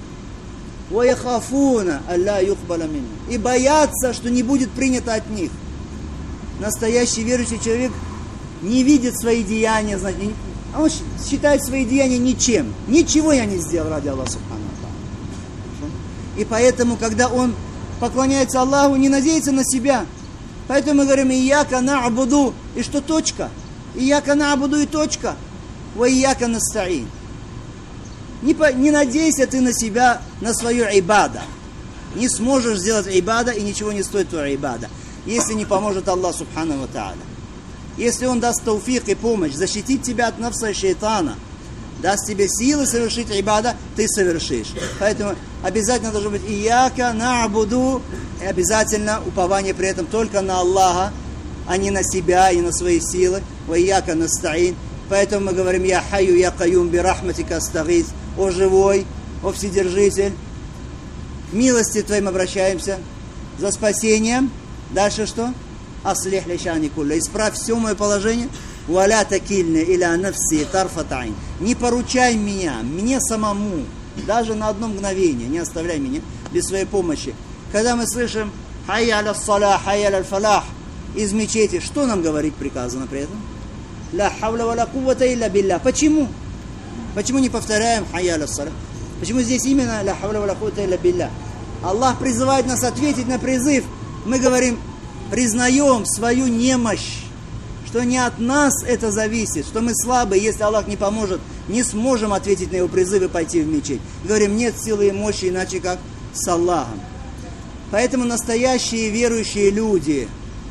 Ваяхафуна алла юхбаля минхум. И боятся, что не будет принято от них. Настоящий верующий человек не видит свои деяния, значит, он считает свои деяния ничем. Ничего я не сделал ради Аллаха Субхану ва Тааля. И поэтому, когда он поклоняется Аллаху, не надеется на себя. Поэтому мы говорим: ияка на'буду, и что точка? Ияка на'буду и точка. Ва ияка наста'ин. Не, по, не надейся ты на себя, на свою ибада. Не сможешь сделать ибада, и ничего не стоит твоя ибада, если не поможет Аллах Субхану ва Тааля. Если Он даст тауфик и помощь, защитить тебя от нафса и шейтана, даст тебе силы совершить ибада, ты совершишь. Поэтому обязательно должно быть ияка на'буду, и обязательно упование при этом только на Аллаха, а не на себя и на свои силы. Ва ияка наста'ин. Поэтому мы говорим: я хайю, я каюм, би рахматика астагис. О живой, о вседержитель, к милости Твоим обращаемся за спасением. Дальше что? Аслих лишани кулля. Исправь все мое положение. Валя такильны иля нафси тарфатайн. Не поручай меня, мне самому, даже на одно мгновение, не оставляй меня без своей помощи. Когда мы слышим хайя аля салах, хайя аля фалах из мечети, что нам говорить приказано при этом? Ла хавля ва ла куввата илля билля. Почему? Почему не повторяем хайя аля салах? Почему здесь именно ла хавля ва ла куввата илля билля? Аллах призывает нас ответить на призыв. Мы говорим, признаем свою немощь, что не от нас это зависит, что мы слабые, если Аллах не поможет, не сможем ответить на его призыв и пойти в мечеть. Говорим, нет силы и мощи, иначе как с Аллахом. Поэтому настоящие верующие люди,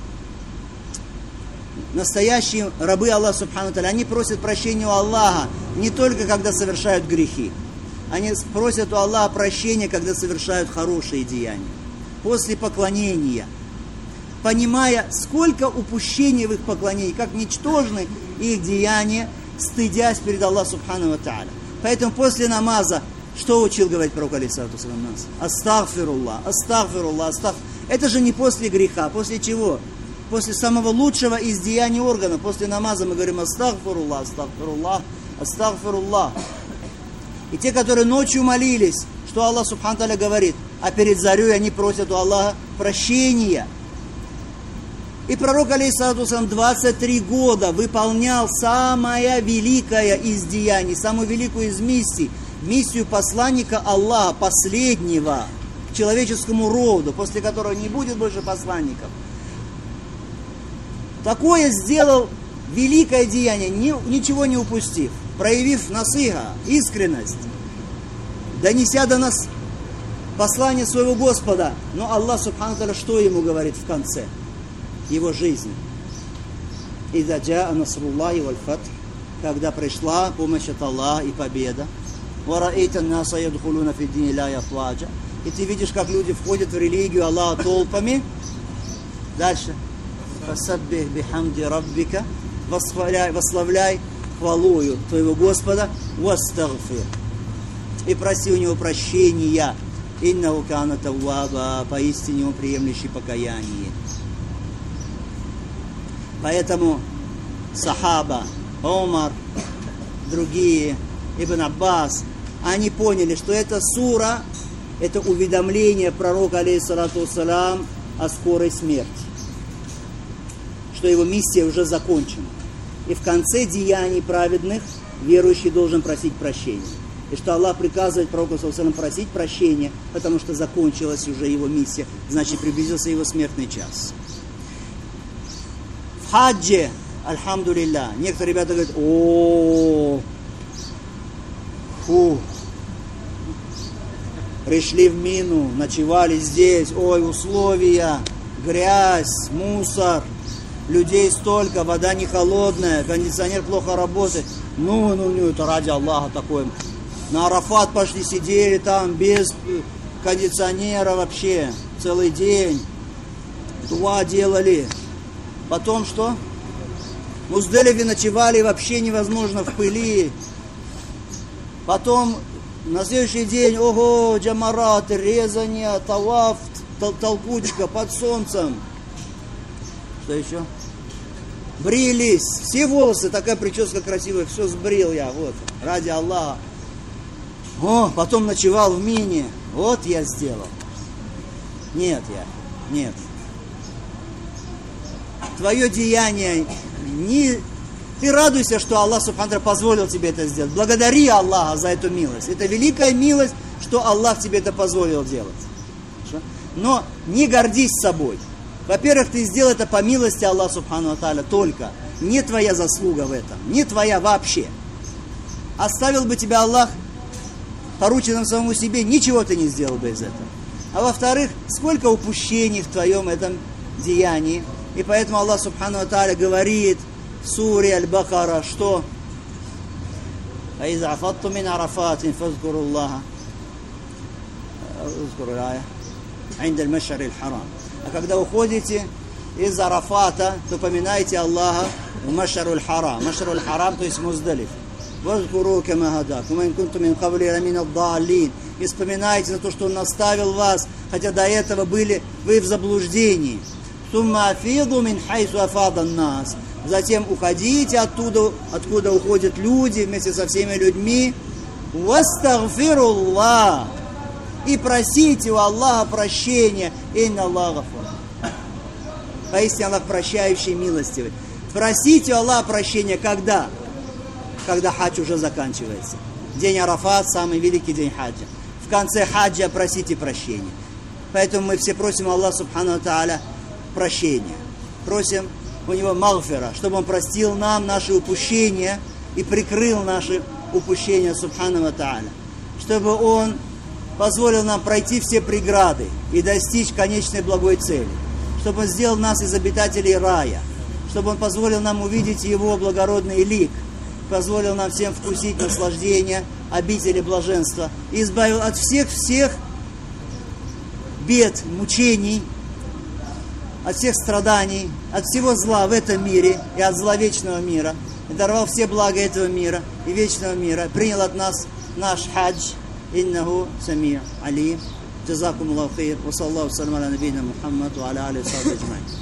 настоящие рабы Аллаха Субхану Тааля, они просят прощения у Аллаха не только когда совершают грехи. Они просят у Аллаха прощения, когда совершают хорошие деяния. После поклонения, понимая, сколько упущений в их поклонении, как ничтожны их деяния, стыдясь перед Аллахом Субхану ва Тааля. Поэтому после намаза, что учил говорить пророк, алейхиссалату вассалям, нас? Астагфируллах, астагфируллах, астагфируллах. Это же не после греха, после чего? После самого лучшего из деяний органа, после намаза мы говорим астагфируллах, астагфируллах, астагфируллах. И те, которые ночью молились, что Аллах Субхану ва Тааля говорит, а перед зарей они просят у Аллаха прощения. И пророк, алейхиссалату вассалям, двадцать три года выполнял самое великое из деяний, самую великую из миссий, миссию посланника Аллаха, последнего к человеческому роду, после которого не будет больше посланников. Такое сделал великое деяние, ничего не упустив, проявив насыха, искренность, донеся до нас послание своего Господа. Но Аллах Субхану Тааля что ему говорит в конце его жизни? «Иза джаа насруллахи валь фатх», когда пришла помощь от Аллаха и победа. «Ва раайта ан-наса ядхулуна фи д-дини ла афваджа». И ты видишь, как люди входят в религию Аллаха толпами. Дальше. «Фасаббих бихамди раббика», восславляй, восславляй хвалою твоего Господа. «Вастагфир», и проси у него прощения. «Иннаху кана тавваба», поистине он приемлющий покаяние. Поэтому сахаба, Умар, другие, Ибн Аббас, они поняли, что эта сура, это уведомление пророка, алейхиссалату вассалям, о скорой смерти, что его миссия уже закончена. И в конце деяний праведных верующий должен просить прощения. И что Аллах приказывает пророку саллаллаху алейхи ва саллям просить прощения, потому что закончилась уже его миссия, значит приблизился его смертный час. В хаджи, альхамдулилля, некоторые ребята говорят: о, фу, пришли в Мину, ночевали здесь, ой, условия, грязь, мусор, людей столько, вода не холодная, кондиционер плохо работает. Ну, ну, ну, это ради Аллаха такое. На Арафат пошли, сидели там без кондиционера вообще целый день. Дуа делали. Потом что? В Муздалифе ночевали, вообще невозможно, в пыли. Потом на следующий день, ого, джамарат, резание, таваф, тол- толкучка под солнцем. Что еще? Брились. Все волосы, такая прическа красивая, все сбрил я, вот, ради Аллаха. О, потом ночевал в Мине. Вот я сделал. Нет, я, нет. Твое деяние, не... ты радуйся, что Аллах Субхану ва Тааля позволил тебе это сделать. Благодари Аллаха за эту милость. Это великая милость, что Аллах тебе это позволил делать. Но не гордись собой. Во-первых, ты сделал это по милости Аллаха Субхану ва Тааля только. Не твоя заслуга в этом. Не твоя вообще. Оставил бы тебя Аллах порученным самому себе, ничего ты не сделал бы из этого. А во-вторых, сколько упущений в твоем этом деянии. И поэтому Аллах Субхану ва Тааля говорит в суре Аль-Бакара, что «Аиза афатту мин арафатин фазкуру Аллаха фазкуру ая инда аль-маш'ари аль-харам». А когда уходите из Арафата, то поминайте Аллаха в Маш'ару аль-Харам. Маш'ару аль-Харам, то есть Муздалиф. «Вазкуру кама хадакум, ин кунтум мин кабли ламин ад-даллин». И вспоминайте за то, что Он наставил вас, хотя до этого были вы в заблуждении. «Сумма афиду мин хайсу афада ан-нас». Затем уходите оттуда, откуда уходят люди, вместе со всеми людьми. «Вастагфируллах». И просите у Аллаха прощения. «Инна Аллаха гафур». Поистине Аллах прощающий, милостивый. Просите у Аллаха прощения когда? Когда хадж уже заканчивается. День Арафат, самый великий день хаджа. В конце хаджа просите прощения. Поэтому мы все просим Аллаха Субхану ва Тааля прощения. Просим у Него магфира, чтобы Он простил нам наши упущения и прикрыл наши упущения Субхану ва Тааля. Чтобы Он позволил нам пройти все преграды и достичь конечной благой цели. Чтобы Он сделал нас из обитателей рая. Чтобы Он позволил нам увидеть Его благородный лик. Позволил нам всем вкусить наслаждение обители блаженства. И избавил от всех-всех бед, мучений, от всех страданий, от всего зла в этом мире и от зла вечного мира. И даровал все блага этого мира и вечного мира. Принял от нас наш хадж. Иннаху сами'ун алим. Джазакум Аллаху хейр. Ва саллаллаху салям аля набийна Мухаммад ва аля алихи ва сахбихи аджмаин.